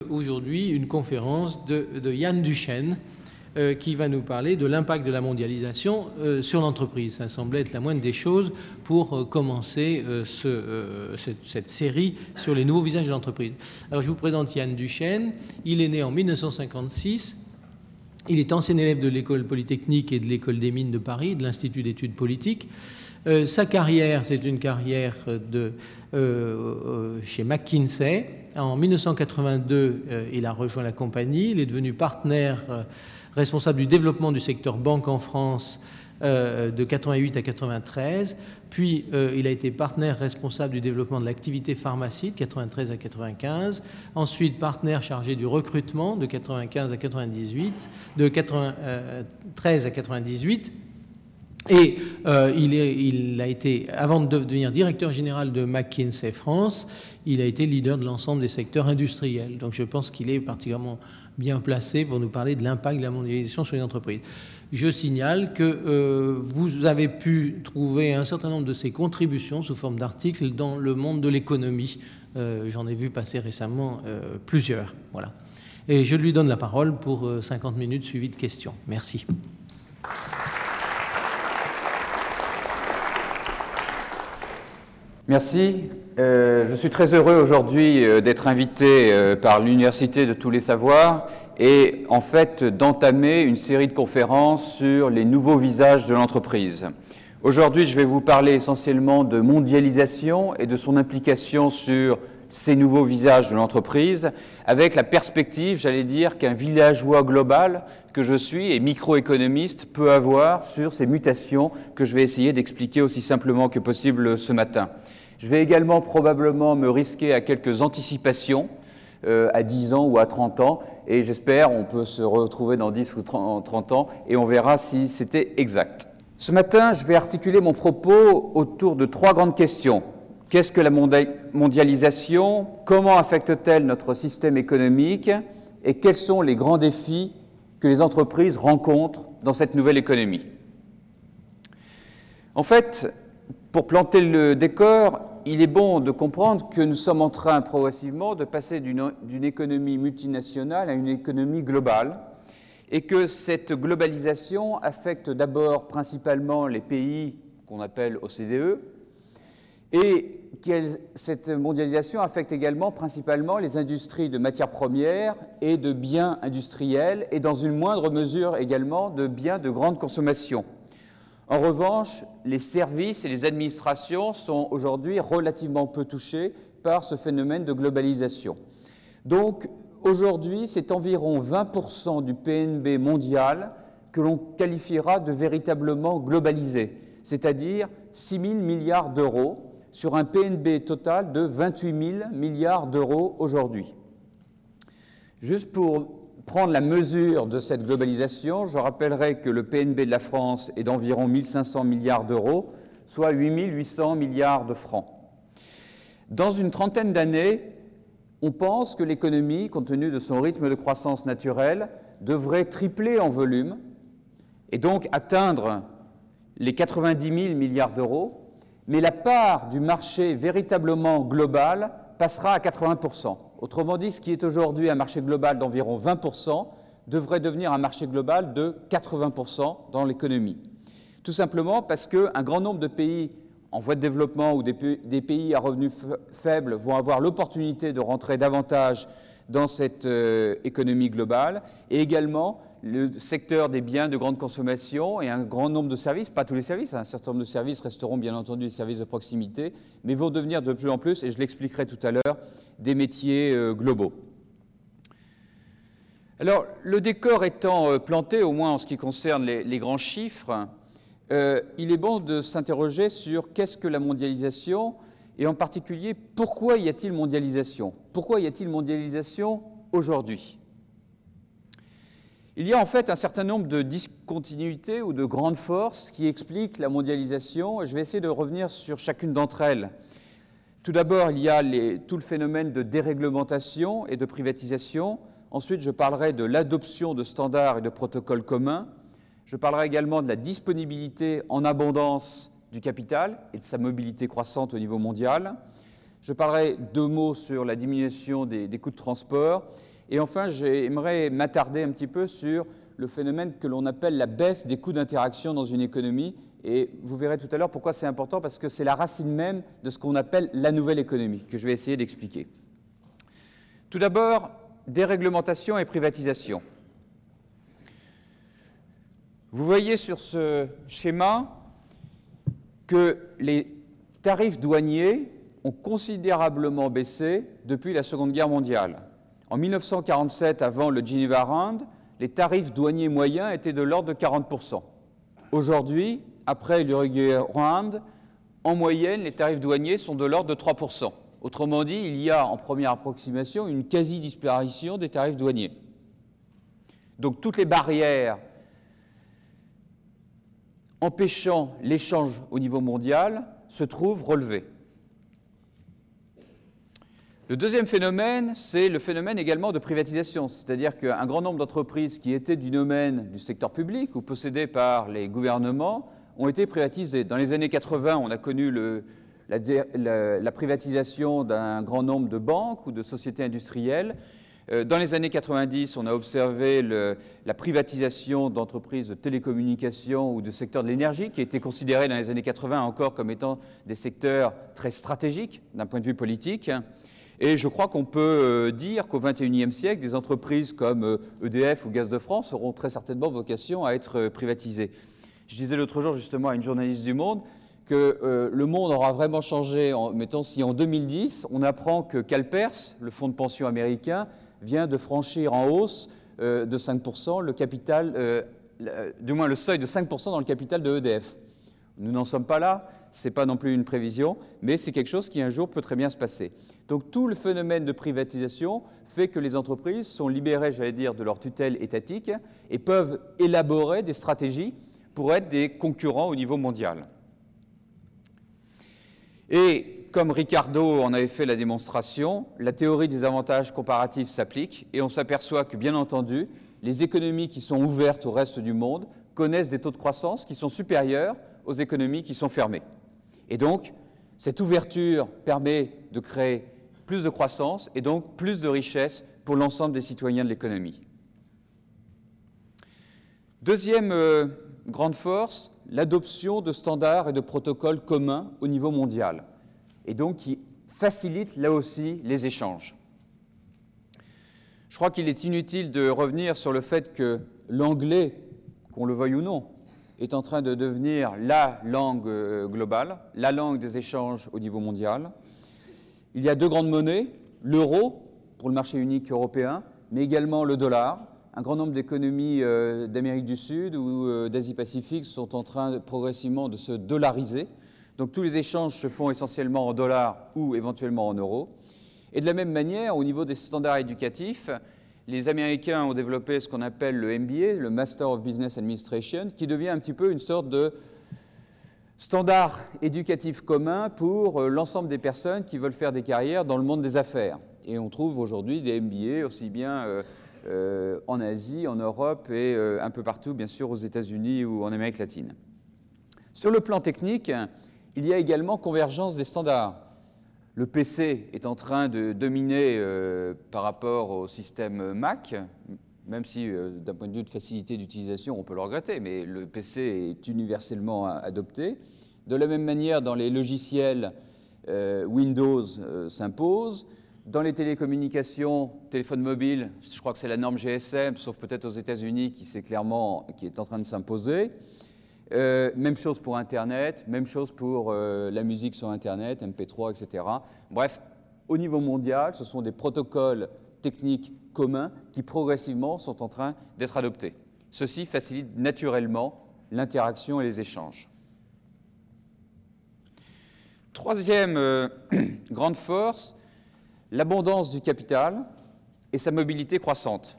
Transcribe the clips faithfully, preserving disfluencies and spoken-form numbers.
aujourd'hui une conférence de, de Yann Duchesne euh, qui va nous parler de l'impact de la mondialisation euh, sur l'entreprise. Ça semblait être la moindre des choses pour euh, commencer euh, ce, euh, cette, cette série sur les nouveaux visages de l'entreprise. Alors je vous présente Yann Duchesne. Il est né en mille neuf cent cinquante-six. Il est ancien élève de l'école polytechnique et de l'école des mines de Paris, de l'Institut d'études politiques. Euh, sa carrière, c'est une carrière de, euh, euh, chez McKinsey. En mille neuf cent quatre-vingt-deux, euh, il a rejoint la compagnie. Il est devenu partenaire euh, responsable du développement du secteur banque en France euh, de quatre-vingt-huit à quatre-vingt-treize. Puis, euh, il a été partenaire responsable du développement de l'activité pharmacie de quatre-vingt-treize à quatre-vingt-quinze. Ensuite, partenaire chargé du recrutement de quatre-vingt-quinze à quatre-vingt-dix-huit, de quatre-vingt-treize à quatre-vingt-dix-huit. Et euh, il, est, il a été, avant de devenir directeur général de McKinsey France, il a été leader de l'ensemble des secteurs industriels. Donc je pense qu'il est particulièrement bien placé pour nous parler de l'impact de la mondialisation sur les entreprises. Je signale que euh, vous avez pu trouver un certain nombre de ses contributions sous forme d'articles dans le monde de l'économie. Euh, j'en ai vu passer récemment euh, plusieurs. Voilà. Et je lui donne la parole pour euh, cinquante minutes suivies de questions. Merci. Merci. Euh, je suis très heureux aujourd'hui euh, d'être invité euh, par l'Université de tous les savoirs et en fait d'entamer une série de conférences sur les nouveaux visages de l'entreprise. Aujourd'hui, je vais vous parler essentiellement de mondialisation et de son implication sur ces nouveaux visages de l'entreprise, avec la perspective, j'allais dire, qu'un villageois global que je suis et microéconomiste peut avoir sur ces mutations que je vais essayer d'expliquer aussi simplement que possible ce matin. Je vais également probablement me risquer à quelques anticipations euh, à dix ans ou à trente ans, et j'espère on peut se retrouver dans dix ou trente ans et on verra si c'était exact. Ce matin, je vais articuler mon propos autour de trois grandes questions. Qu'est-ce que la mondialisation? Comment affecte-t-elle notre système économique? Et quels sont les grands défis que les entreprises rencontrent dans cette nouvelle économie? En fait, pour planter le décor, il est bon de comprendre que nous sommes en train progressivement de passer d'une, d'une économie multinationale à une économie globale et que cette globalisation affecte d'abord principalement les pays qu'on appelle O C D E et que cette mondialisation affecte également principalement les industries de matières premières et de biens industriels et dans une moindre mesure également de biens de grande consommation. En revanche, les services et les administrations sont aujourd'hui relativement peu touchés par ce phénomène de globalisation. Donc, aujourd'hui, c'est environ vingt pour cent du P N B mondial que l'on qualifiera de véritablement globalisé, c'est-à-dire six mille milliards d'euros sur un P N B total de vingt-huit mille milliards d'euros aujourd'hui. Juste pour prendre la mesure de cette globalisation, je rappellerai que le P N B de la France est d'environ mille cinq cents milliards d'euros, soit huit mille huit cents milliards de francs. Dans une trentaine d'années, on pense que l'économie, compte tenu de son rythme de croissance naturelle, devrait tripler en volume et donc atteindre les quatre-vingt-dix mille milliards d'euros, mais la part du marché véritablement global passera à quatre-vingts pour cent. Autrement dit, ce qui est aujourd'hui un marché global d'environ vingt pour cent devrait devenir un marché global de quatre-vingts pour cent dans l'économie. Tout simplement parce qu'un grand nombre de pays en voie de développement ou des pays à revenus faibles vont avoir l'opportunité de rentrer davantage dans cette euh, économie globale, et également le secteur des biens de grande consommation et un grand nombre de services, pas tous les services, un certain nombre de services resteront bien entendu des services de proximité, mais vont devenir de plus en plus, et je l'expliquerai tout à l'heure, des métiers euh, globaux. Alors, le décor étant euh, planté, au moins en ce qui concerne les, les grands chiffres, euh, il est bon de s'interroger sur qu'est-ce que la mondialisation, et en particulier, pourquoi y a-t-il mondialisation? Pourquoi y a-t-il mondialisation aujourd'hui? Il y a en fait un certain nombre de discontinuités ou de grandes forces qui expliquent la mondialisation, et je vais essayer de revenir sur chacune d'entre elles. Tout d'abord, il y a les, tout le phénomène de déréglementation et de privatisation. Ensuite, je parlerai de l'adoption de standards et de protocoles communs. Je parlerai également de la disponibilité en abondance du capital et de sa mobilité croissante au niveau mondial. Je parlerai deux mots sur la diminution des, des coûts de transport. Et enfin, j'aimerais m'attarder un petit peu sur le phénomène que l'on appelle la baisse des coûts d'interaction dans une économie. Et vous verrez tout à l'heure pourquoi c'est important, parce que c'est la racine même de ce qu'on appelle la nouvelle économie, que je vais essayer d'expliquer. Tout d'abord, déréglementation et privatisation. Vous voyez sur ce schéma que les tarifs douaniers ont considérablement baissé depuis la Seconde Guerre mondiale. En mille neuf cent quarante-sept, avant le Geneva Round, les tarifs douaniers moyens étaient de l'ordre de quarante pour cent. Aujourd'hui, après l'Uruguay Round, en moyenne, les tarifs douaniers sont de l'ordre de trois pour cent. Autrement dit, il y a en première approximation une quasi-disparition des tarifs douaniers. Donc toutes les barrières empêchant l'échange au niveau mondial se trouvent relevées. Le deuxième phénomène, c'est le phénomène également de privatisation, c'est-à-dire qu'un grand nombre d'entreprises qui étaient du domaine du secteur public ou possédées par les gouvernements ont été privatisées. Dans les années quatre-vingt, on a connu le, la, la, la privatisation d'un grand nombre de banques ou de sociétés industrielles. Dans les années quatre-vingt-dix, on a observé le, la privatisation d'entreprises de télécommunications ou du secteur de l'énergie, qui étaient considérés dans les années quatre-vingt encore comme étant des secteurs très stratégiques d'un point de vue politique. Et je crois qu'on peut dire qu'au vingt et unième siècle, des entreprises comme E D F ou Gaz de France auront très certainement vocation à être privatisées. Je disais l'autre jour justement à une journaliste du Monde que euh, le monde aura vraiment changé, en, mettons, si en deux mille dix, on apprend que CalPERS, le fonds de pension américain, vient de franchir en hausse euh, de cinq pour cent le capital, euh, le, du moins le seuil de cinq pour cent dans le capital de E D F. Nous n'en sommes pas là, ce n'est pas non plus une prévision, mais c'est quelque chose qui un jour peut très bien se passer. Donc tout le phénomène de privatisation fait que les entreprises sont libérées, j'allais dire, de leur tutelle étatique et peuvent élaborer des stratégies pour être des concurrents au niveau mondial. Et comme Ricardo en avait fait la démonstration, la théorie des avantages comparatifs s'applique et on s'aperçoit que, bien entendu, les économies qui sont ouvertes au reste du monde connaissent des taux de croissance qui sont supérieurs aux économies qui sont fermées. Et donc, cette ouverture permet de créer plus de croissance et donc plus de richesse pour l'ensemble des citoyens de l'économie. Deuxième euh, grande force, l'adoption de standards et de protocoles communs au niveau mondial, et donc qui facilite là aussi les échanges. Je crois qu'il est inutile de revenir sur le fait que l'anglais, qu'on le veuille ou non, est en train de devenir la langue globale, la langue des échanges au niveau mondial. Il y a deux grandes monnaies, l'euro pour le marché unique européen, mais également le dollar. Un grand nombre d'économies euh, d'Amérique du Sud ou euh, d'Asie-Pacifique sont en train de, progressivement de se dollariser. Donc tous les échanges se font essentiellement en dollars ou éventuellement en euros. Et de la même manière, au niveau des standards éducatifs, les Américains ont développé ce qu'on appelle le M B A, le Master of Business Administration, qui devient un petit peu une sorte de standard éducatif commun pour euh, l'ensemble des personnes qui veulent faire des carrières dans le monde des affaires. Et on trouve aujourd'hui des M B A aussi bien euh, euh, en Asie, en Europe et euh, un peu partout, bien sûr, aux États-Unis ou en Amérique latine. Sur le plan technique, il y a également convergence des standards. Le P C est en train de dominer euh, par rapport au système Mac, même si euh, d'un point de vue de facilité d'utilisation, on peut le regretter, mais le P C est universellement adopté. De la même manière, dans les logiciels, euh, Windows euh, s'impose. Dans les télécommunications, téléphone mobile, je crois que c'est la norme G S M, sauf peut-être aux États-Unis qui, c'est clairement, qui est en train de s'imposer. Euh, même chose pour Internet, même chose pour euh, la musique sur Internet, M P trois, et cetera. Bref, au niveau mondial, ce sont des protocoles techniques communs qui progressivement sont en train d'être adoptés. Ceci facilite naturellement l'interaction et les échanges. Troisième euh, grande force, l'abondance du capital et sa mobilité croissante.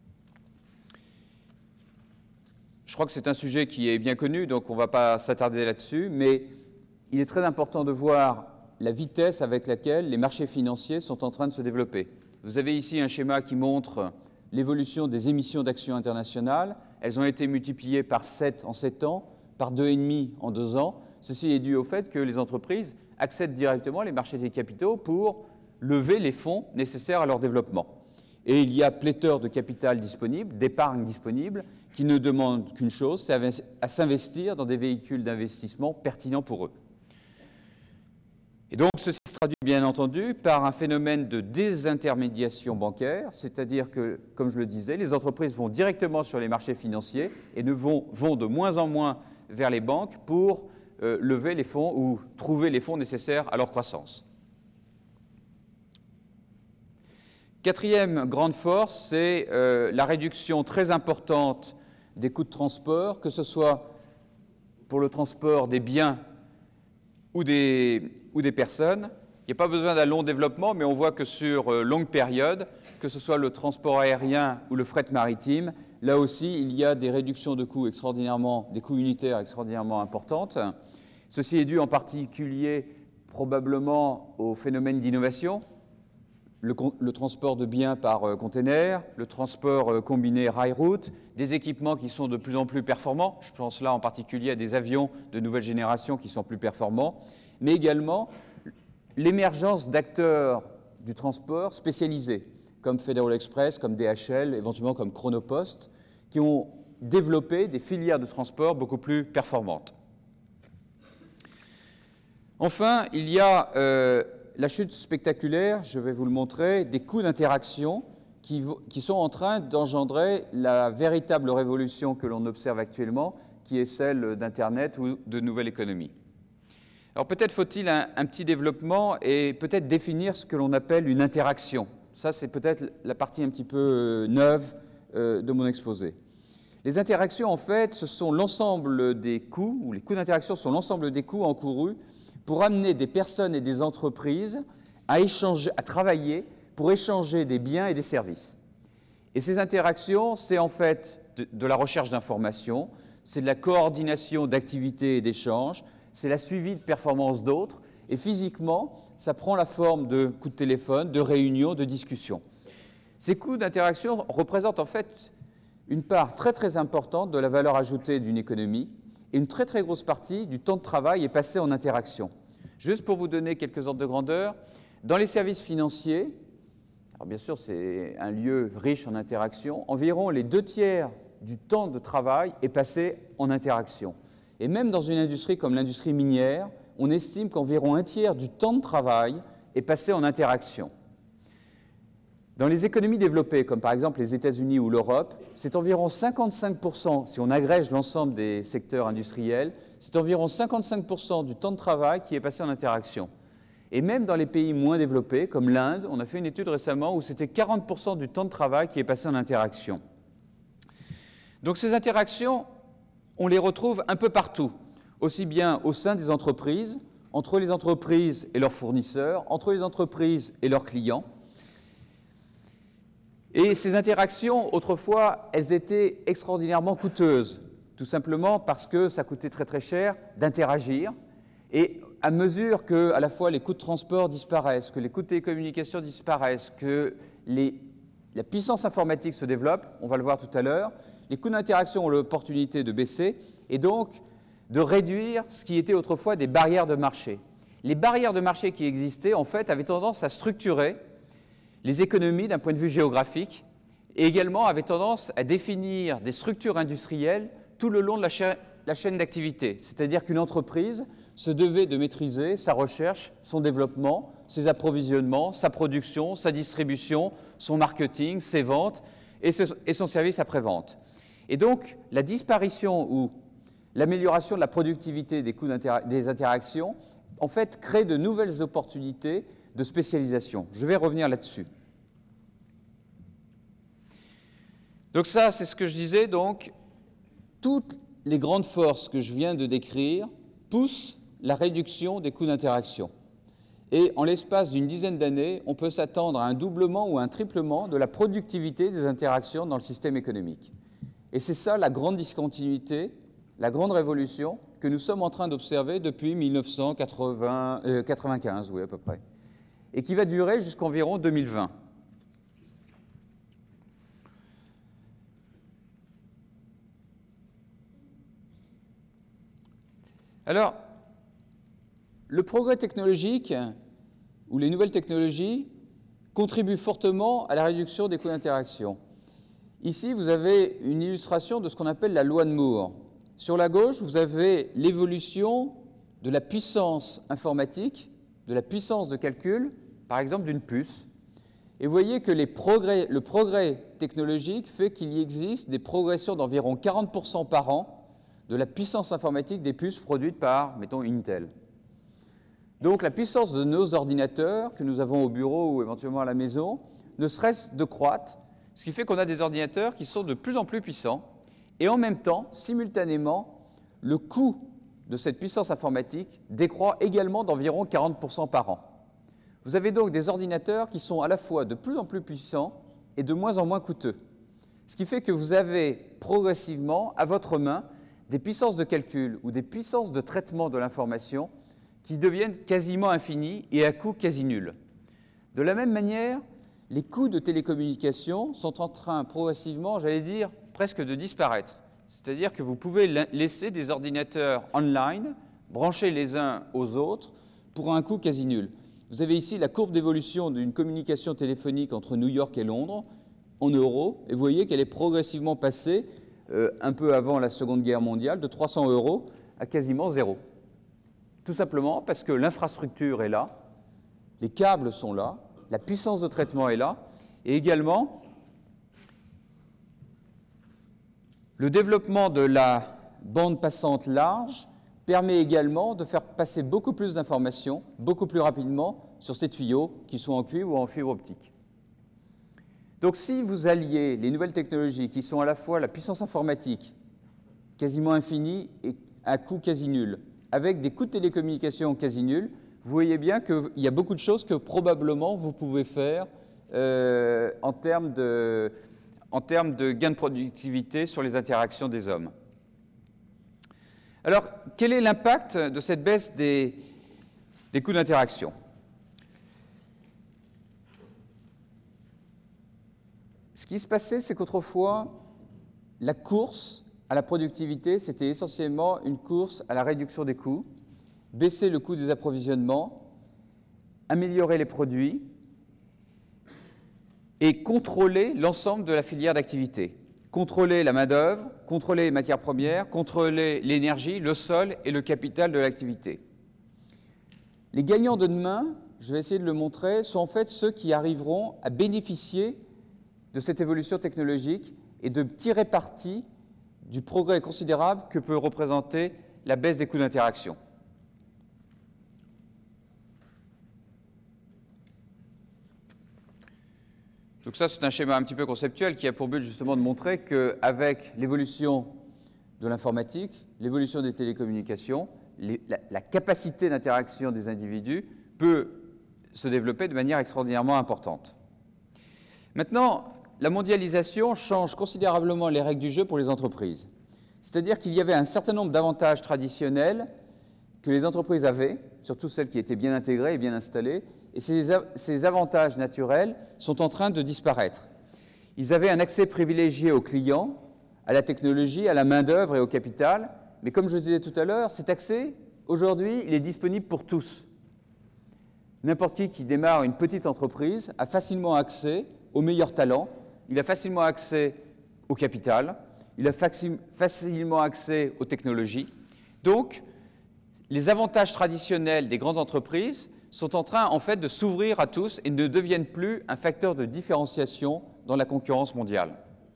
Je crois que c'est un sujet qui est bien connu, donc on ne va pas s'attarder là-dessus, mais il est très important de voir la vitesse avec laquelle les marchés financiers sont en train de se développer. Vous avez ici un schéma qui montre l'évolution des émissions d'actions internationales. Elles ont été multipliées par sept en sept ans, par deux virgule cinq en deux ans. Ceci est dû au fait que les entreprises accèdent directement les marchés des capitaux pour lever les fonds nécessaires à leur développement. Et il y a pléthore de capital disponible, d'épargne disponible, qui ne demandent qu'une chose, c'est à s'investir dans des véhicules d'investissement pertinents pour eux. Et donc, ceci se traduit bien entendu par un phénomène de désintermédiation bancaire, c'est-à-dire que, comme je le disais, les entreprises vont directement sur les marchés financiers et ne vont, vont de moins en moins vers les banques pour euh, lever les fonds ou trouver les fonds nécessaires à leur croissance. Quatrième grande force, c'est euh, la réduction très importante des coûts de transport, que ce soit pour le transport des biens ou des, ou des personnes. Il n'y a pas besoin d'un long développement, mais on voit que sur euh, longue période, que ce soit le transport aérien ou le fret maritime, là aussi, il y a des réductions de coûts extraordinairement, des coûts unitaires extraordinairement importantes. Ceci est dû en particulier probablement au phénomène d'innovation, le, le transport de biens par euh, container, le transport euh, combiné rail-route, des équipements qui sont de plus en plus performants. Je pense là en particulier à des avions de nouvelle génération qui sont plus performants, mais également l'émergence d'acteurs du transport spécialisés, comme Federal Express, comme D H L, éventuellement comme Chronopost, qui ont développé des filières de transport beaucoup plus performantes. Enfin, il y a euh, la chute spectaculaire, je vais vous le montrer, des coûts d'interaction qui, qui sont en train d'engendrer la véritable révolution que l'on observe actuellement, qui est celle d'Internet ou de nouvelle économie. Alors peut-être faut-il un, un petit développement et peut-être définir ce que l'on appelle une interaction. Ça, c'est peut-être la partie un petit peu neuve euh, de mon exposé. Les interactions, en fait, ce sont l'ensemble des coûts, ou les coûts d'interaction sont l'ensemble des coûts encourus pour amener des personnes et des entreprises à échanger, à travailler pour échanger des biens et des services. Et ces interactions, c'est en fait de, de la recherche d'informations, c'est de la coordination d'activités et d'échanges, c'est la suivi de performance d'autres, et physiquement, ça prend la forme de coups de téléphone, de réunions, de discussions. Ces coûts d'interaction représentent en fait une part très très importante de la valeur ajoutée d'une économie, et une très très grosse partie du temps de travail est passée en interaction. Juste pour vous donner quelques ordres de grandeur, dans les services financiers, alors bien sûr c'est un lieu riche en interaction, environ les deux tiers du temps de travail est passé en interaction. Et même dans une industrie comme l'industrie minière, on estime qu'environ un tiers du temps de travail est passé en interaction. Dans les économies développées, comme par exemple les États-Unis ou l'Europe, c'est environ cinquante-cinq pour cent, si on agrège l'ensemble des secteurs industriels, c'est environ cinquante-cinq pour cent du temps de travail qui est passé en interaction. Et même dans les pays moins développés, comme l'Inde, on a fait une étude récemment où c'était quarante pour cent du temps de travail qui est passé en interaction. Donc ces interactions, on les retrouve un peu partout, aussi bien au sein des entreprises, entre les entreprises et leurs fournisseurs, entre les entreprises et leurs clients. Et ces interactions, autrefois, elles étaient extraordinairement coûteuses, tout simplement parce que ça coûtait très très cher d'interagir. Et à mesure que, à la fois, les coûts de transport disparaissent, que les coûts de télécommunications disparaissent, que les, la puissance informatique se développe, on va le voir tout à l'heure, les coûts d'interaction ont l'opportunité de baisser et donc de réduire ce qui était autrefois des barrières de marché. Les barrières de marché qui existaient, en fait, avaient tendance à structurer les économies d'un point de vue géographique et également avaient tendance à définir des structures industrielles tout le long de la, cha- la chaîne d'activité. C'est-à-dire qu'une entreprise se devait de maîtriser sa recherche, son développement, ses approvisionnements, sa production, sa distribution, son marketing, ses ventes et, ce, et son service après-vente. Et donc, la disparition ou l'amélioration de la productivité des coûts d'inter- des interactions, en fait, crée de nouvelles opportunités de spécialisation. Je vais revenir là-dessus. Donc ça, c'est ce que je disais. Donc, toutes les grandes forces que je viens de décrire poussent la réduction des coûts d'interaction. Et en l'espace d'une dizaine d'années, on peut s'attendre à un doublement ou un triplement de la productivité des interactions dans le système économique. Et c'est ça la grande discontinuité, la grande révolution que nous sommes en train d'observer depuis mille neuf cent quatre-vingt-quinze, oui, à peu près, et qui va durer jusqu'environ deux mille vingt. Alors, le progrès technologique ou les nouvelles technologies contribuent fortement à la réduction des coûts d'interaction. Ici, vous avez une illustration de ce qu'on appelle la loi de Moore. Sur la gauche, vous avez l'évolution de la puissance informatique, de la puissance de calcul, par exemple d'une puce. Et vous voyez que les progrès, le progrès technologique fait qu'il y existe des progressions d'environ quarante pour cent par an de la puissance informatique des puces produites par, mettons, Intel. Donc la puissance de nos ordinateurs que nous avons au bureau ou éventuellement à la maison ne cesse de croître, ce qui fait qu'on a des ordinateurs qui sont de plus en plus puissants et en même temps, simultanément, le coût de cette puissance informatique décroît également d'environ quarante pour cent par an. Vous avez donc des ordinateurs qui sont à la fois de plus en plus puissants et de moins en moins coûteux, ce qui fait que vous avez progressivement à votre main des puissances de calcul ou des puissances de traitement de l'information qui deviennent quasiment infinies et à coût quasi nul. De la même manière, les coûts de télécommunications sont en train progressivement, j'allais dire, presque de disparaître. C'est-à-dire que vous pouvez laisser des ordinateurs online, branchés les uns aux autres, pour un coût quasi nul. Vous avez ici la courbe d'évolution d'une communication téléphonique entre New York et Londres, en euros, et vous voyez qu'elle est progressivement passée, euh, un peu avant la Seconde Guerre mondiale, de trois cents euros à quasiment zéro. Tout simplement parce que l'infrastructure est là, les câbles sont là, la puissance de traitement est là, et également le développement de la bande passante large permet également de faire passer beaucoup plus d'informations, beaucoup plus rapidement, sur ces tuyaux, qu'ils soient en cuivre ou en fibre optique. Donc si vous alliez les nouvelles technologies qui sont à la fois la puissance informatique, quasiment infinie et à coût quasi nul, avec des coûts de télécommunications quasi nuls, vous voyez bien qu'il y a beaucoup de choses que probablement vous pouvez faire euh, en termes de, en termes de gain de productivité sur les interactions des hommes. Alors, quel est l'impact de cette baisse des, des coûts d'interaction? Ce qui se passait, c'est qu'autrefois, la course à la productivité, c'était essentiellement une course à la réduction des coûts, baisser le coût des approvisionnements, améliorer les produits et contrôler l'ensemble de la filière d'activité. Contrôler la main-d'œuvre, contrôler les matières premières, contrôler l'énergie, le sol et le capital de l'activité. Les gagnants de demain, je vais essayer de le montrer, sont en fait ceux qui arriveront à bénéficier de cette évolution technologique et de tirer parti du progrès considérable que peut représenter la baisse des coûts d'interaction. Donc ça, c'est un schéma un petit peu conceptuel qui a pour but justement de montrer qu'avec l'évolution de l'informatique, l'évolution des télécommunications, les, la, la capacité d'interaction des individus peut se développer de manière extraordinairement importante. Maintenant, la mondialisation change considérablement les règles du jeu pour les entreprises. C'est-à-dire qu'il y avait un certain nombre d'avantages traditionnels que les entreprises avaient, surtout celles qui étaient bien intégrées et bien installées, et ces, ces avantages naturels sont en train de disparaître. Ils avaient un accès privilégié aux clients, à la technologie, à la main-d'œuvre et au capital, mais comme je le disais tout à l'heure, cet accès, aujourd'hui, il est disponible pour tous. N'importe qui qui démarre une petite entreprise a facilement accès aux meilleurs talents, il a facilement accès au capital, il a facilement accès aux technologies. Donc, les avantages traditionnels des grandes entreprises sont en train, en fait, de s'ouvrir à tous et ne deviennent plus un facteur de différenciation dans la concurrence mondiale.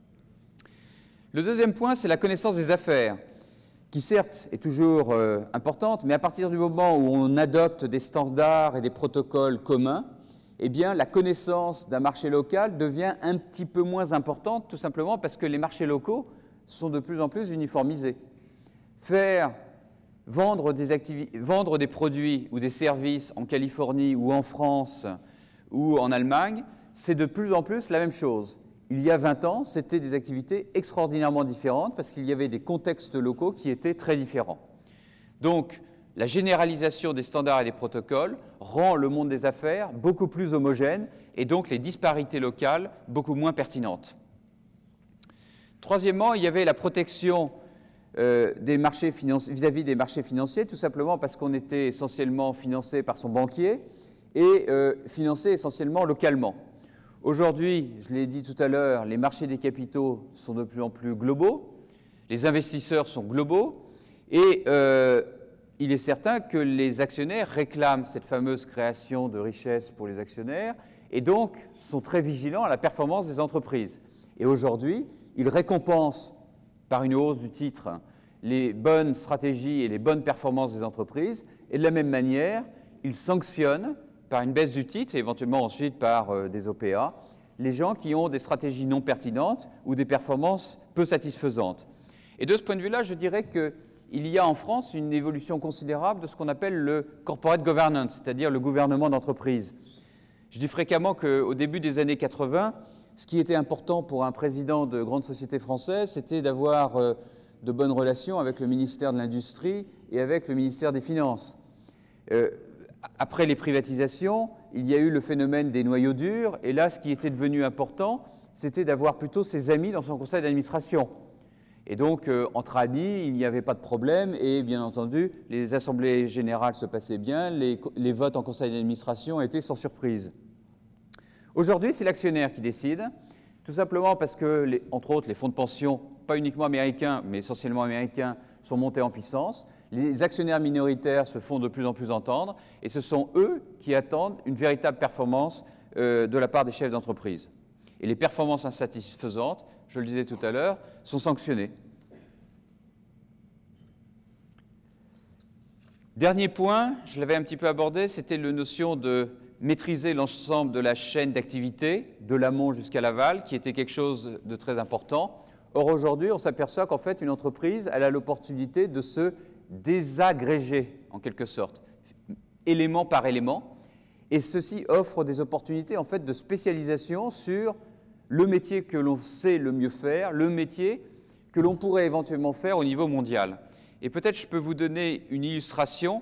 Le deuxième point, c'est la connaissance des affaires, qui certes est toujours euh, importante, mais à partir du moment où on adopte des standards et des protocoles communs, eh bien, la connaissance d'un marché local devient un petit peu moins importante, tout simplement parce que les marchés locaux sont de plus en plus uniformisés. Faire vendre des, activi- vendre des produits ou des services en Californie ou en France ou en Allemagne, c'est de plus en plus la même chose. Il y a vingt ans, c'était des activités extraordinairement différentes parce qu'il y avait des contextes locaux qui étaient très différents. Donc, la généralisation des standards et des protocoles rend le monde des affaires beaucoup plus homogène et donc les disparités locales beaucoup moins pertinentes. Troisièmement, il y avait la protection euh, des marchés financiers, vis-à-vis des marchés financiers, tout simplement parce qu'on était essentiellement financé par son banquier et euh, financés essentiellement localement. Aujourd'hui, je l'ai dit tout à l'heure, les marchés des capitaux sont de plus en plus globaux, les investisseurs sont globaux, et euh, il est certain que les actionnaires réclament cette fameuse création de richesse pour les actionnaires, et donc sont très vigilants à la performance des entreprises. Et aujourd'hui, ils récompensent par une hausse du titre les bonnes stratégies et les bonnes performances des entreprises, et de la même manière, ils sanctionnent par une baisse du titre et éventuellement ensuite par euh, des O P A, les gens qui ont des stratégies non pertinentes ou des performances peu satisfaisantes. Et de ce point de vue-là, je dirais qu'il y a en France une évolution considérable de ce qu'on appelle le corporate governance, c'est-à-dire le gouvernement d'entreprise. Je dis fréquemment qu'au début des années quatre-vingt, ce qui était important pour un président de grande société française, c'était d'avoir euh, de bonnes relations avec le ministère de l'Industrie et avec le ministère des Finances. Euh, Après les privatisations, il y a eu le phénomène des noyaux durs, et là, ce qui était devenu important, c'était d'avoir plutôt ses amis dans son conseil d'administration. Et donc, euh, entre amis, il n'y avait pas de problème, et bien entendu, les assemblées générales se passaient bien, les, les votes en conseil d'administration étaient sans surprise. Aujourd'hui, c'est l'actionnaire qui décide, tout simplement parce que, les, entre autres, les fonds de pension, pas uniquement américains, mais essentiellement américains, sont montés en puissance. Les actionnaires minoritaires se font de plus en plus entendre, et ce sont eux qui attendent une véritable performance euh, de la part des chefs d'entreprise. Et les performances insatisfaisantes, je le disais tout à l'heure, sont sanctionnées. Dernier point, je l'avais un petit peu abordé, c'était la notion de maîtriser l'ensemble de la chaîne d'activité, de l'amont jusqu'à l'aval, qui était quelque chose de très important. Or, aujourd'hui, on s'aperçoit qu'en fait, une entreprise, elle a l'opportunité de se désagréger, en quelque sorte, élément par élément. Et ceci offre des opportunités, en fait, de spécialisation sur le métier que l'on sait le mieux faire, le métier que l'on pourrait éventuellement faire au niveau mondial. Et peut-être je peux vous donner une illustration.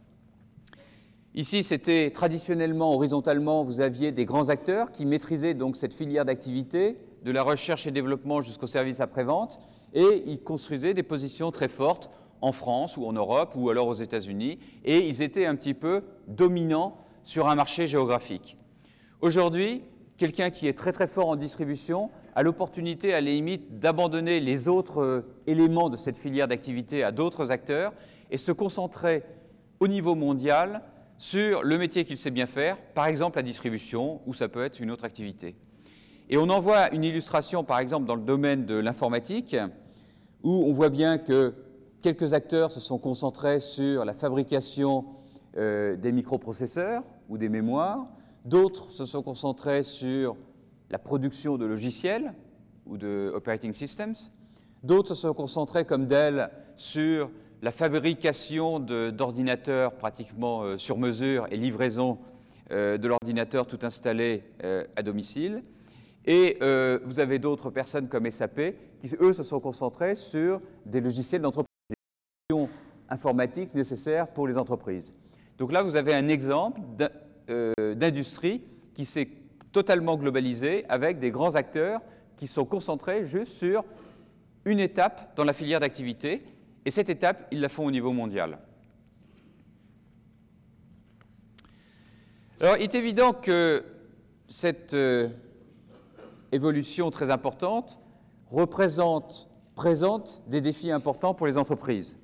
Ici, c'était traditionnellement, horizontalement, vous aviez des grands acteurs qui maîtrisaient donc cette filière d'activité, de la recherche et développement jusqu'au service après-vente, et ils construisaient des positions très fortes en France ou en Europe ou alors aux États-Unis, et ils étaient un petit peu dominants sur un marché géographique. Aujourd'hui, quelqu'un qui est très très fort en distribution a l'opportunité, à la limite, d'abandonner les autres éléments de cette filière d'activité à d'autres acteurs et se concentrer au niveau mondial sur le métier qu'il sait bien faire, par exemple la distribution, ou ça peut être une autre activité. Et on en voit une illustration, par exemple, dans le domaine de l'informatique, où on voit bien que quelques acteurs se sont concentrés sur la fabrication euh, des microprocesseurs ou des mémoires, d'autres se sont concentrés sur la production de logiciels ou de operating systems, d'autres se sont concentrés, comme Dell, sur la fabrication d'ordinateurs pratiquement euh, sur mesure et livraison euh, de l'ordinateur tout installé euh, à domicile. Et euh, vous avez d'autres personnes comme S A P qui, eux, se sont concentrés sur des logiciels d'entreprise, des solutions informatiques nécessaires pour les entreprises. Donc là, vous avez un exemple d'industrie euh, qui s'est totalement globalisée avec des grands acteurs qui sont concentrés juste sur une étape dans la filière d'activité. Et cette étape, ils la font au niveau mondial. Alors, il est évident que cette euh, évolution très importante représente, présente des défis importants pour les entreprises.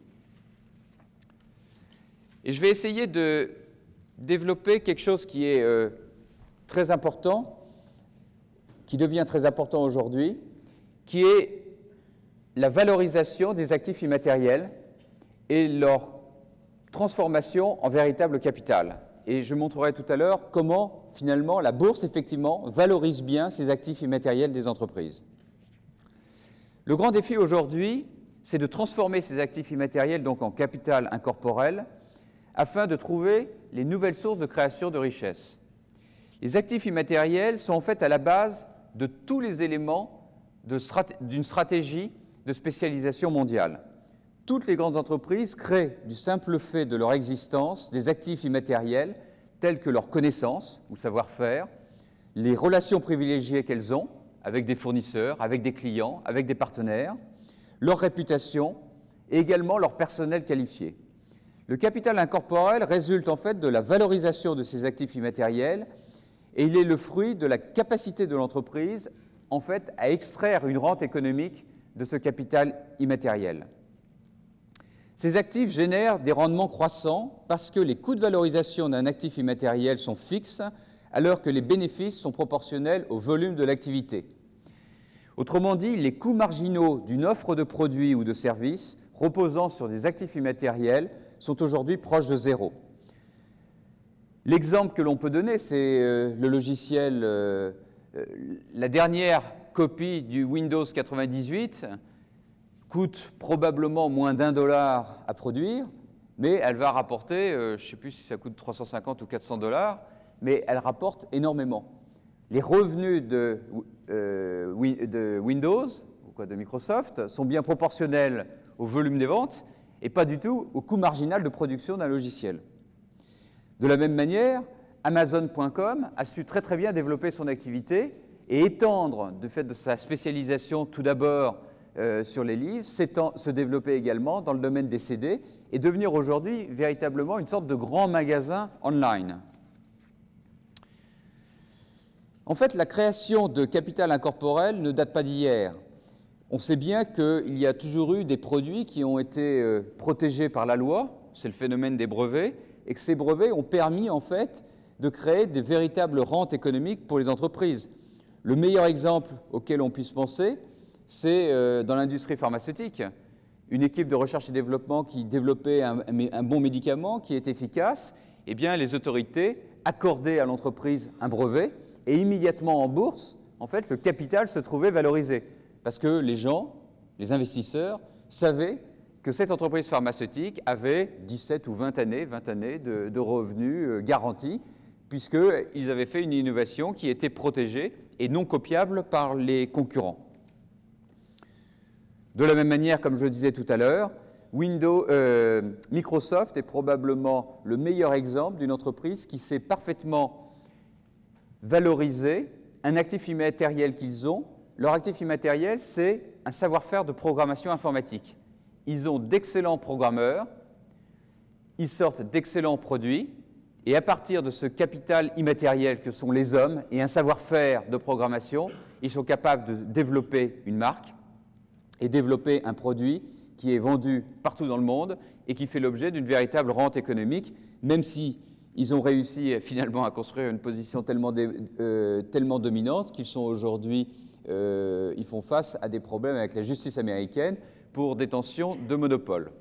Et je vais essayer de développer quelque chose qui est euh, très important, qui devient très important aujourd'hui, qui est la valorisation des actifs immatériels et leur transformation en véritable capital. Et je montrerai tout à l'heure comment, finalement, la bourse, effectivement, valorise bien ces actifs immatériels des entreprises. Le grand défi aujourd'hui, c'est de transformer ces actifs immatériels donc en capital incorporel afin de trouver les nouvelles sources de création de richesse. Les actifs immatériels sont en fait à la base de tous les éléments d'une stratégie de spécialisation mondiale. Toutes les grandes entreprises créent, du simple fait de leur existence, des actifs immatériels tels que leur connaissance ou savoir-faire, les relations privilégiées qu'elles ont avec des fournisseurs, avec des clients, avec des partenaires, leur réputation et également leur personnel qualifié. Le capital incorporel résulte en fait de la valorisation de ces actifs immatériels et il est le fruit de la capacité de l'entreprise en fait à extraire une rente économique de ce capital immatériel. Ces actifs génèrent des rendements croissants parce que les coûts de valorisation d'un actif immatériel sont fixes alors que les bénéfices sont proportionnels au volume de l'activité. Autrement dit, les coûts marginaux d'une offre de produits ou de services reposant sur des actifs immatériels sont aujourd'hui proches de zéro. L'exemple que l'on peut donner, c'est euh, le logiciel, euh, euh, la dernière copie du Windows quatre-vingt-dix-huit coûte probablement moins d'un dollar à produire, mais elle va rapporter, euh, je ne sais plus si ça coûte trois cent cinquante ou quatre cents dollars, mais elle rapporte énormément. Les revenus de, euh, de Windows, ou quoi, de Microsoft, sont bien proportionnels au volume des ventes et pas du tout au coût marginal de production d'un logiciel. De la même manière, Amazon point com a su très très bien développer son activité et étendre, du fait de sa spécialisation tout d'abord euh, sur les livres, se développer également dans le domaine des C D et devenir aujourd'hui véritablement une sorte de grand magasin online. En fait, la création de capital incorporel ne date pas d'hier. On sait bien qu'il y a toujours eu des produits qui ont été euh, protégés par la loi, c'est le phénomène des brevets, et que ces brevets ont permis en fait de créer de véritables rentes économiques pour les entreprises. Le meilleur exemple auquel on puisse penser, c'est euh, dans l'industrie pharmaceutique. Une équipe de recherche et développement qui développait un, un bon médicament qui est efficace, eh bien les autorités accordaient à l'entreprise un brevet et immédiatement en bourse, en fait, le capital se trouvait valorisé parce que les gens, les investisseurs, savaient que cette entreprise pharmaceutique avait dix-sept ou vingt années, vingt années de, de revenus euh, garantis, puisqu'ils avaient fait une innovation qui était protégée et non copiable par les concurrents. De la même manière, comme je le disais tout à l'heure, Windows, euh, Microsoft est probablement le meilleur exemple d'une entreprise qui sait parfaitement valoriser un actif immatériel qu'ils ont. Leur actif immatériel, c'est un savoir-faire de programmation informatique. Ils ont d'excellents programmeurs, ils sortent d'excellents produits, et à partir de ce capital immatériel que sont les hommes et un savoir-faire de programmation, ils sont capables de développer une marque et développer un produit qui est vendu partout dans le monde et qui fait l'objet d'une véritable rente économique, même si ils ont réussi finalement à construire une position tellement, dé, euh, tellement dominante qu'ils sont aujourd'hui, euh, ils font face à des problèmes avec la justice américaine pour détention de monopole.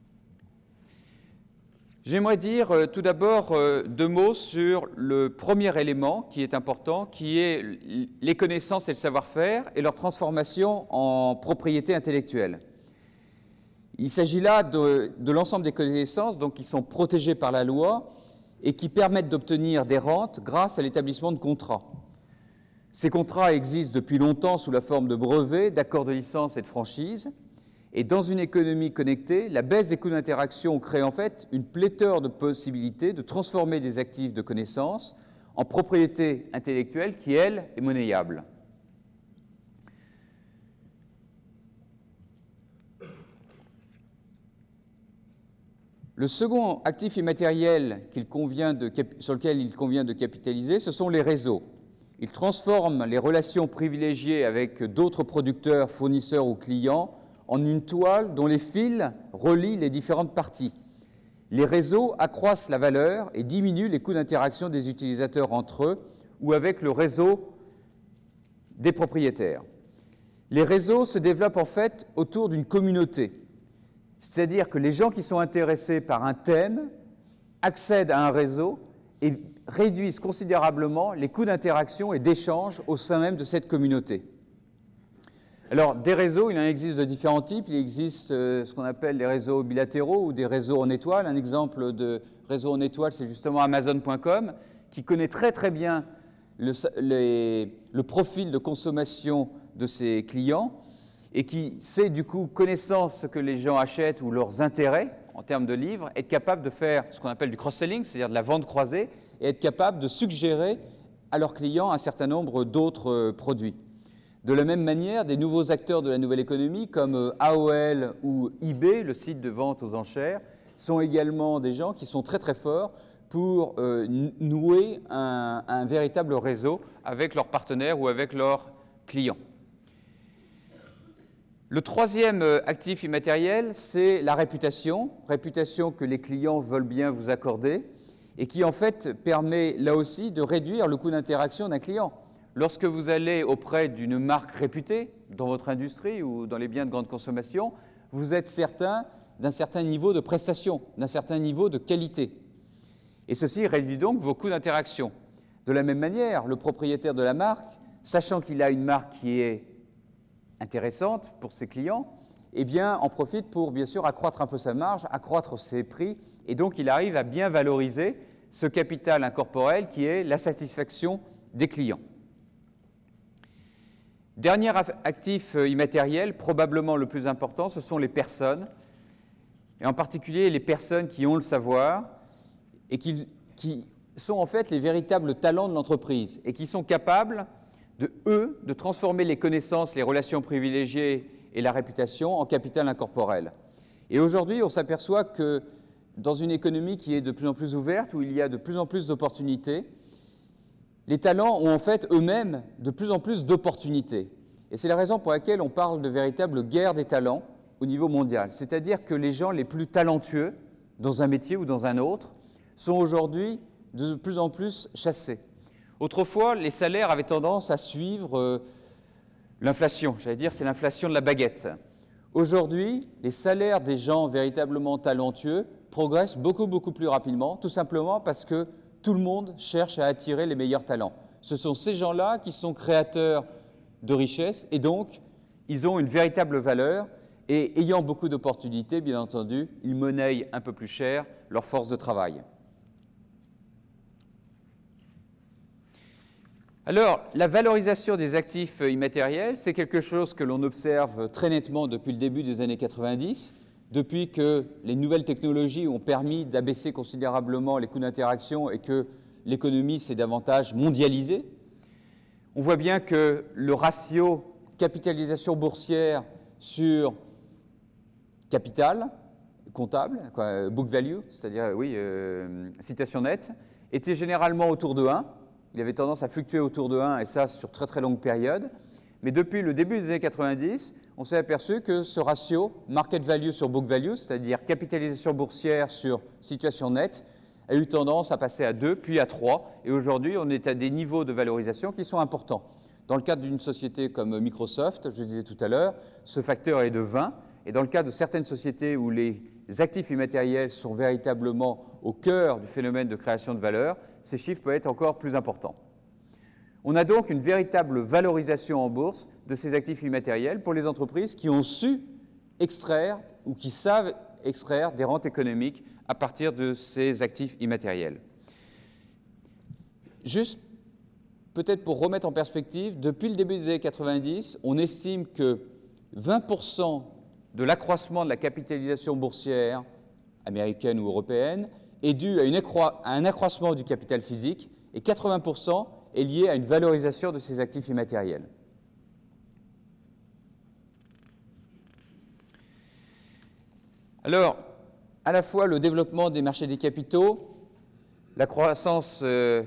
J'aimerais dire euh, tout d'abord euh, deux mots sur le premier élément qui est important, qui est les connaissances et le savoir-faire et leur transformation en propriété intellectuelle. Il s'agit là de, de l'ensemble des connaissances donc, qui sont protégées par la loi et qui permettent d'obtenir des rentes grâce à l'établissement de contrats. Ces contrats existent depuis longtemps sous la forme de brevets, d'accords de licence et de franchise. Et dans une économie connectée, la baisse des coûts d'interaction crée en fait une pléthore de possibilités de transformer des actifs de connaissances en propriété intellectuelle qui, elle, est monnayable. Le second actif immatériel qu'il convient de, sur lequel il convient de capitaliser, ce sont les réseaux. Ils transforment les relations privilégiées avec d'autres producteurs, fournisseurs ou clients en une toile dont les fils relient les différentes parties. Les réseaux accroissent la valeur et diminuent les coûts d'interaction des utilisateurs entre eux ou avec le réseau des propriétaires. Les réseaux se développent en fait autour d'une communauté. C'est-à-dire que les gens qui sont intéressés par un thème accèdent à un réseau et réduisent considérablement les coûts d'interaction et d'échange au sein même de cette communauté. Alors, des réseaux, il en existe de différents types. Il existe euh, ce qu'on appelle les réseaux bilatéraux ou des réseaux en étoile. Un exemple de réseau en étoile, c'est justement Amazon point com, qui connaît très très bien le, les, le profil de consommation de ses clients et qui sait du coup, connaissant ce que les gens achètent ou leurs intérêts en termes de livres, être capable de faire ce qu'on appelle du cross-selling, c'est-à-dire de la vente croisée, et être capable de suggérer à leurs clients un certain nombre d'autres produits. De la même manière, des nouveaux acteurs de la nouvelle économie comme A O L ou eBay, le site de vente aux enchères, sont également des gens qui sont très très forts pour euh, nouer un, un véritable réseau avec leurs partenaires ou avec leurs clients. Le troisième actif immatériel, c'est la réputation, réputation que les clients veulent bien vous accorder et qui en fait permet là aussi de réduire le coût d'interaction d'un client. Lorsque vous allez auprès d'une marque réputée dans votre industrie ou dans les biens de grande consommation, vous êtes certain d'un certain niveau de prestation, d'un certain niveau de qualité. Et ceci réduit donc vos coûts d'interaction. De la même manière, le propriétaire de la marque, sachant qu'il a une marque qui est intéressante pour ses clients, eh bien, en profite pour, bien sûr, accroître un peu sa marge, accroître ses prix, et donc il arrive à bien valoriser ce capital incorporel qui est la satisfaction des clients. Dernier actif immatériel, probablement le plus important, ce sont les personnes, et en particulier les personnes qui ont le savoir et qui, qui sont en fait les véritables talents de l'entreprise et qui sont capables de, eux, de transformer les connaissances, les relations privilégiées et la réputation en capital incorporel. Et aujourd'hui, on s'aperçoit que dans une économie qui est de plus en plus ouverte, où il y a de plus en plus d'opportunités, les talents ont en fait eux-mêmes de plus en plus d'opportunités. Et c'est la raison pour laquelle on parle de véritable guerre des talents au niveau mondial. C'est-à-dire que les gens les plus talentueux dans un métier ou dans un autre sont aujourd'hui de plus en plus chassés. Autrefois, les salaires avaient tendance à suivre euh, l'inflation. J'allais dire, c'est l'inflation de la baguette. Aujourd'hui, les salaires des gens véritablement talentueux progressent beaucoup, beaucoup plus rapidement, tout simplement parce que tout le monde cherche à attirer les meilleurs talents. Ce sont ces gens-là qui sont créateurs de richesses et donc, ils ont une véritable valeur et ayant beaucoup d'opportunités, bien entendu, ils monnaient un peu plus cher leur force de travail. Alors, la valorisation des actifs immatériels, c'est quelque chose que l'on observe très nettement depuis le début des années quatre-vingt-dix, depuis que les nouvelles technologies ont permis d'abaisser considérablement les coûts d'interaction et que l'économie s'est davantage mondialisée. On voit bien que le ratio capitalisation boursière sur capital, comptable, quoi, book value, c'est-à-dire, oui, euh, citation nette, était généralement autour de un. Il avait tendance à fluctuer autour de un, et ça sur très très longue période. Mais depuis le début des années quatre-vingt-dix, on s'est aperçu que ce ratio market value sur book value, c'est-à-dire capitalisation boursière sur situation nette, a eu tendance à passer à deux, puis à trois. Et aujourd'hui, on est à des niveaux de valorisation qui sont importants. Dans le cadre d'une société comme Microsoft, je le disais tout à l'heure, ce facteur est de vingt. Et dans le cas de certaines sociétés où les actifs immatériels sont véritablement au cœur du phénomène de création de valeur, ces chiffres peuvent être encore plus importants. On a donc une véritable valorisation en bourse de ces actifs immatériels pour les entreprises qui ont su extraire ou qui savent extraire des rentes économiques à partir de ces actifs immatériels. Juste peut-être pour remettre en perspective, depuis le début des années quatre-vingt-dix, on estime que vingt pour cent de l'accroissement de la capitalisation boursière américaine ou européenne est dû à, une accro- à un accroissement du capital physique et quatre-vingts pour cent est lié à une valorisation de ces actifs immatériels. Alors, à la fois le développement des marchés des capitaux, la croissance, euh,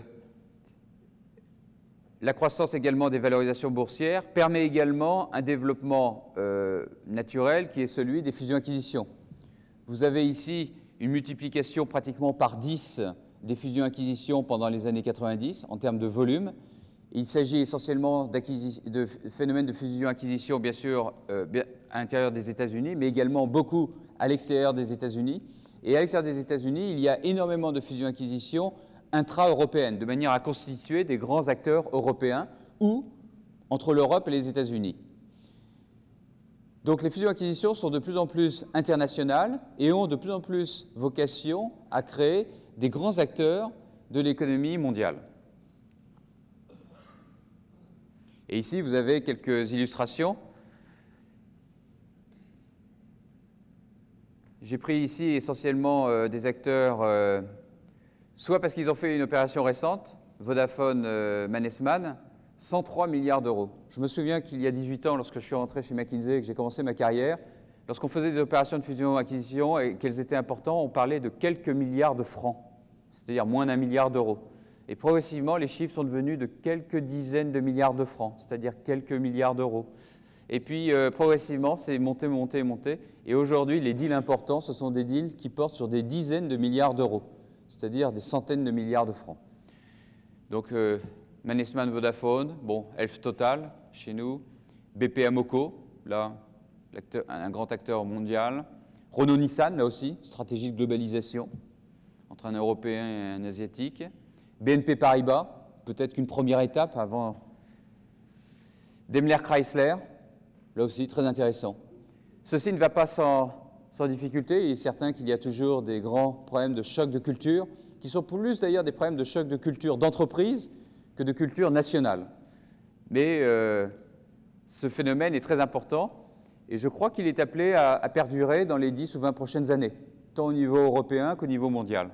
la croissance également des valorisations boursières permet également un développement euh, naturel qui est celui des fusions-acquisitions. Vous avez ici une multiplication pratiquement par dix des fusions-acquisitions pendant les années quatre-vingt-dix en termes de volume. Il s'agit essentiellement de phénomènes de fusion-acquisition, bien sûr, euh, à l'intérieur des États-Unis, mais également beaucoup à l'extérieur des États-Unis. Et à l'extérieur des États-Unis, il y a énormément de fusions-acquisitions intra-européennes, de manière à constituer des grands acteurs européens ou entre l'Europe et les États-Unis. Donc les fusions-acquisitions sont de plus en plus internationales et ont de plus en plus vocation à créer des grands acteurs de l'économie mondiale. Et ici, vous avez quelques illustrations. J'ai pris ici essentiellement euh, des acteurs, euh, soit parce qu'ils ont fait une opération récente, Vodafone euh, Mannesmann, cent trois milliards d'euros. Je me souviens qu'il y a dix-huit ans, lorsque je suis rentré chez McKinsey et que j'ai commencé ma carrière, Lorsqu'on faisait des opérations de fusion-acquisition et qu'elles étaient importantes, on parlait de quelques milliards de francs, c'est-à-dire moins d'un milliard d'euros. Et progressivement, les chiffres sont devenus de quelques dizaines de milliards de francs, c'est-à-dire quelques milliards d'euros. Et puis, euh, progressivement, c'est monté, monté, monté. Et aujourd'hui, les deals importants, ce sont des deals qui portent sur des dizaines de milliards d'euros, c'est-à-dire des centaines de milliards de francs. Donc, euh, Mannesmann Vodafone, bon, Elf Total, chez nous, B P Amoco, là, un grand acteur mondial. Renault-Nissan, là aussi, stratégie de globalisation entre un Européen et un Asiatique. B N P Paribas, peut-être qu'une première étape avant. Daimler-Chrysler, là aussi, très intéressant. Ceci ne va pas sans, sans difficulté. Il est certain qu'il y a toujours des grands problèmes de choc de culture, qui sont plus d'ailleurs des problèmes de choc de culture d'entreprise que de culture nationale. Mais euh, ce phénomène est très important. Et je crois qu'il est appelé à, à perdurer dans les dix ou vingt prochaines années, tant au niveau européen qu'au niveau mondial.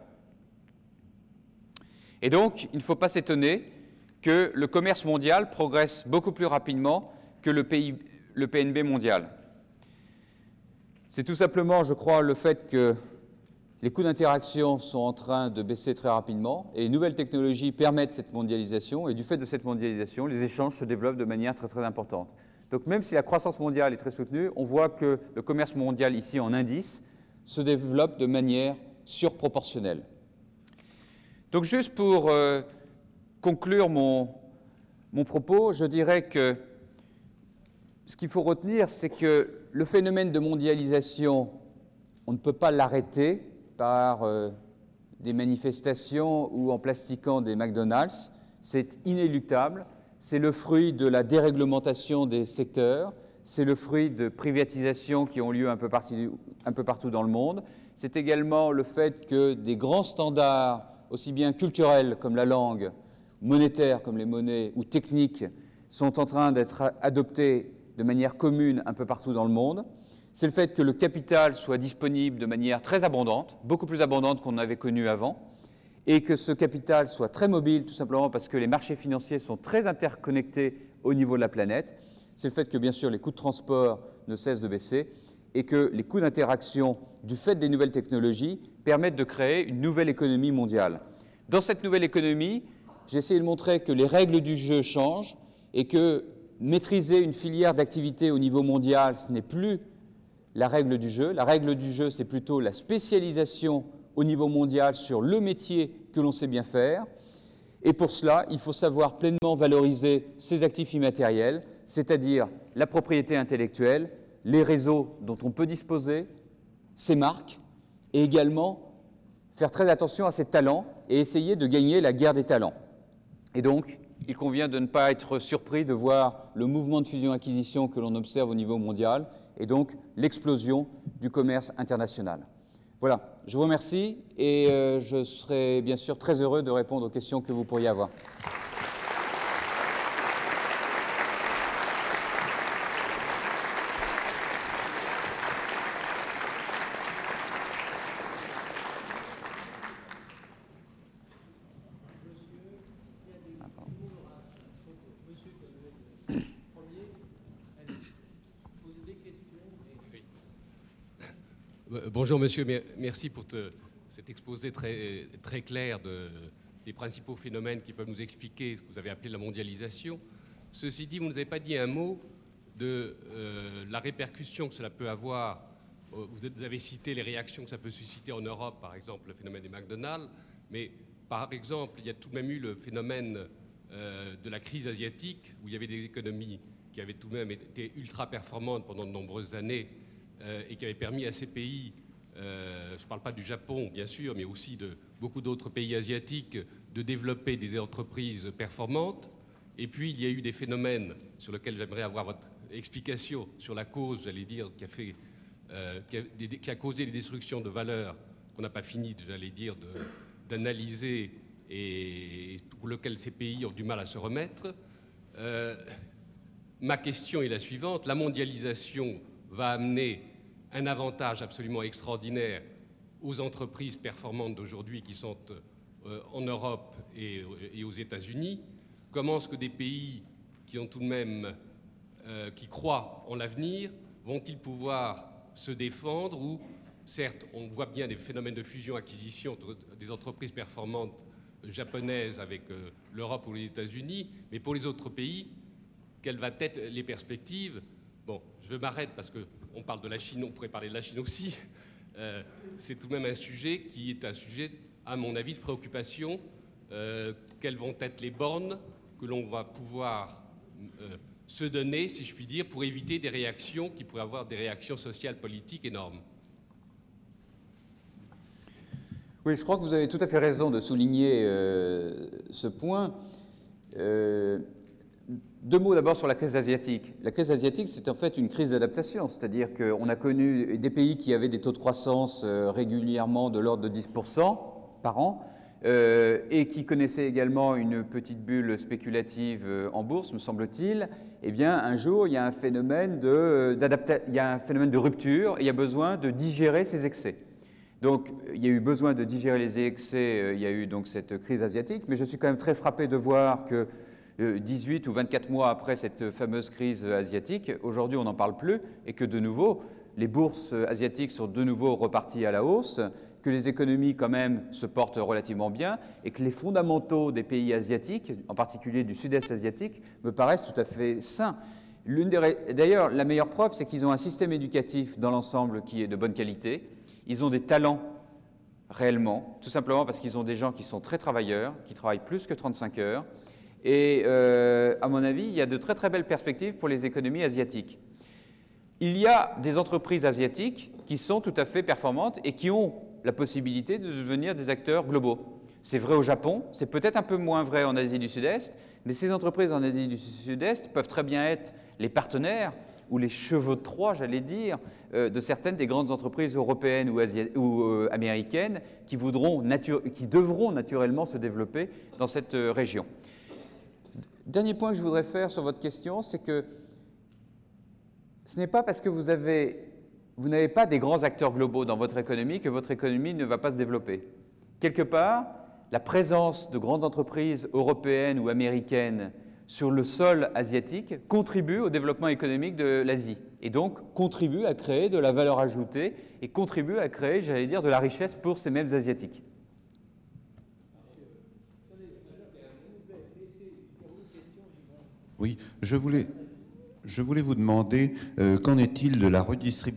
Et donc, il ne faut pas s'étonner que le commerce mondial progresse beaucoup plus rapidement que le, P I, le P N B mondial. C'est tout simplement, je crois, le fait que les coûts d'interaction sont en train de baisser très rapidement et les nouvelles technologies permettent cette mondialisation. Et du fait de cette mondialisation, les échanges se développent de manière très, très importante. Donc même si la croissance mondiale est très soutenue, on voit que le commerce mondial ici en indice se développe de manière surproportionnelle. Donc juste pour euh, conclure mon, mon propos, je dirais que ce qu'il faut retenir, c'est que le phénomène de mondialisation, on ne peut pas l'arrêter par euh, des manifestations ou en plastiquant des McDonald's. C'est inéluctable. C'est le fruit de la déréglementation des secteurs, c'est le fruit de privatisations qui ont lieu un peu partout, un peu partout dans le monde. C'est également le fait que des grands standards, aussi bien culturels comme la langue, monétaires comme les monnaies ou techniques, sont en train d'être adoptés de manière commune un peu partout dans le monde. C'est le fait que le capital soit disponible de manière très abondante, beaucoup plus abondante qu'on avait connu avant, et que ce capital soit très mobile, tout simplement parce que les marchés financiers sont très interconnectés au niveau de la planète. C'est le fait que, bien sûr, les coûts de transport ne cessent de baisser et que les coûts d'interaction, du fait des nouvelles technologies, permettent de créer une nouvelle économie mondiale. Dans cette nouvelle économie, j'ai essayé de montrer que les règles du jeu changent et que maîtriser une filière d'activité au niveau mondial, ce n'est plus la règle du jeu. La règle du jeu, c'est plutôt la spécialisation au niveau mondial sur le métier que l'on sait bien faire. Et pour cela, il faut savoir pleinement valoriser ses actifs immatériels, c'est-à-dire la propriété intellectuelle, les réseaux dont on peut disposer, ses marques, et également faire très attention à ses talents et essayer de gagner la guerre des talents. Et donc, il convient de ne pas être surpris de voir le mouvement de fusion-acquisition que l'on observe au niveau mondial et donc l'explosion du commerce international. Voilà, je vous remercie et euh, je serai bien sûr très heureux de répondre aux questions que vous pourriez avoir. Bonjour monsieur, merci pour te, cet exposé très, très clair de, des principaux phénomènes qui peuvent nous expliquer ce que vous avez appelé la mondialisation. Ceci dit, vous ne nous avez pas dit un mot de euh, la répercussion que cela peut avoir. Vous avez cité les réactions que ça peut susciter en Europe, par exemple le phénomène des McDonald's, mais par exemple, il y a tout de même eu le phénomène euh, de la crise asiatique, où il y avait des économies qui avaient tout de même été ultra performantes pendant de nombreuses années, Euh, et qui avait permis à ces pays, euh, je ne parle pas du Japon bien sûr, mais aussi de beaucoup d'autres pays asiatiques, de développer des entreprises performantes. Et puis il y a eu des phénomènes sur lesquels j'aimerais avoir votre explication sur la cause, j'allais dire, qui a, fait, euh, qui a, des, qui a causé des destructions de valeurs qu'on n'a pas fini, j'allais dire, de, d'analyser et pour lesquelles ces pays ont du mal à se remettre. Euh, ma question est la suivante. La mondialisation va amener un avantage absolument extraordinaire aux entreprises performantes d'aujourd'hui qui sont euh, en Europe et, et aux États-Unis. Comment est-ce que des pays qui ont tout de même, euh, qui croient en l'avenir, vont-ils pouvoir se défendre ou, certes, on voit bien des phénomènes de fusion-acquisition entre des entreprises performantes japonaises avec euh, l'Europe ou les États-Unis, mais pour les autres pays, quelles vont être les perspectives? Bon, je m'arrête parce qu'on parle de la Chine, on pourrait parler de la Chine aussi. Euh, c'est tout de même un sujet qui est un sujet, à mon avis, de préoccupation. Euh, quelles vont être les bornes que l'on va pouvoir euh, se donner, si je puis dire, pour éviter des réactions qui pourraient avoir des réactions sociales, politiques énormes? Oui, je crois que vous avez tout à fait raison de souligner euh, ce point. Euh, deux mots d'abord sur la crise asiatique. La crise asiatique, c'est en fait une crise d'adaptation, c'est-à-dire qu'on a connu des pays qui avaient des taux de croissance euh, régulièrement de l'ordre de dix pour cent par an, euh, et qui connaissaient également une petite bulle spéculative euh, en bourse, me semble-t-il. Eh bien, un jour, il y a un phénomène de, d'adapta- il y a un phénomène de rupture, et il y a besoin de digérer ces excès. Donc, il y a eu besoin de digérer les excès, euh, il y a eu donc cette crise asiatique, mais je suis quand même très frappé de voir que euh, dix-huit ou vingt-quatre mois après cette fameuse crise asiatique, aujourd'hui on n'en parle plus, et que de nouveau, les bourses asiatiques sont de nouveau reparties à la hausse, que les économies quand même se portent relativement bien, et que les fondamentaux des pays asiatiques, en particulier du sud-est asiatique, me paraissent tout à fait sains. L'une des... D'ailleurs, la meilleure preuve, c'est qu'ils ont un système éducatif dans l'ensemble qui est de bonne qualité. Ils ont des talents réellement, tout simplement parce qu'ils ont des gens qui sont très travailleurs, qui travaillent plus que trente-cinq heures. Et euh, à mon avis, il y a de très très belles perspectives pour les économies asiatiques. Il y a des entreprises asiatiques qui sont tout à fait performantes et qui ont la possibilité de devenir des acteurs globaux. C'est vrai au Japon, c'est peut-être un peu moins vrai en Asie du Sud-Est, mais ces entreprises en Asie du Sud-Est peuvent très bien être les partenaires ou les chevaux de Troie, j'allais dire, euh, de certaines des grandes entreprises européennes ou, asia- ou euh, américaines qui, voudront natu- qui devront naturellement se développer dans cette euh, région. Dernier point que je voudrais faire sur votre question, c'est que ce n'est pas parce que vous avez, vous n'avez pas des grands acteurs globaux dans votre économie que votre économie ne va pas se développer. Quelque part, la présence de grandes entreprises européennes ou américaines sur le sol asiatique contribue au développement économique de l'Asie et donc contribue à créer de la valeur ajoutée et contribue à créer, j'allais dire, de la richesse pour ces mêmes Asiatiques. Oui, je voulais, je voulais vous demander, euh, qu'en est-il de la redistribution ?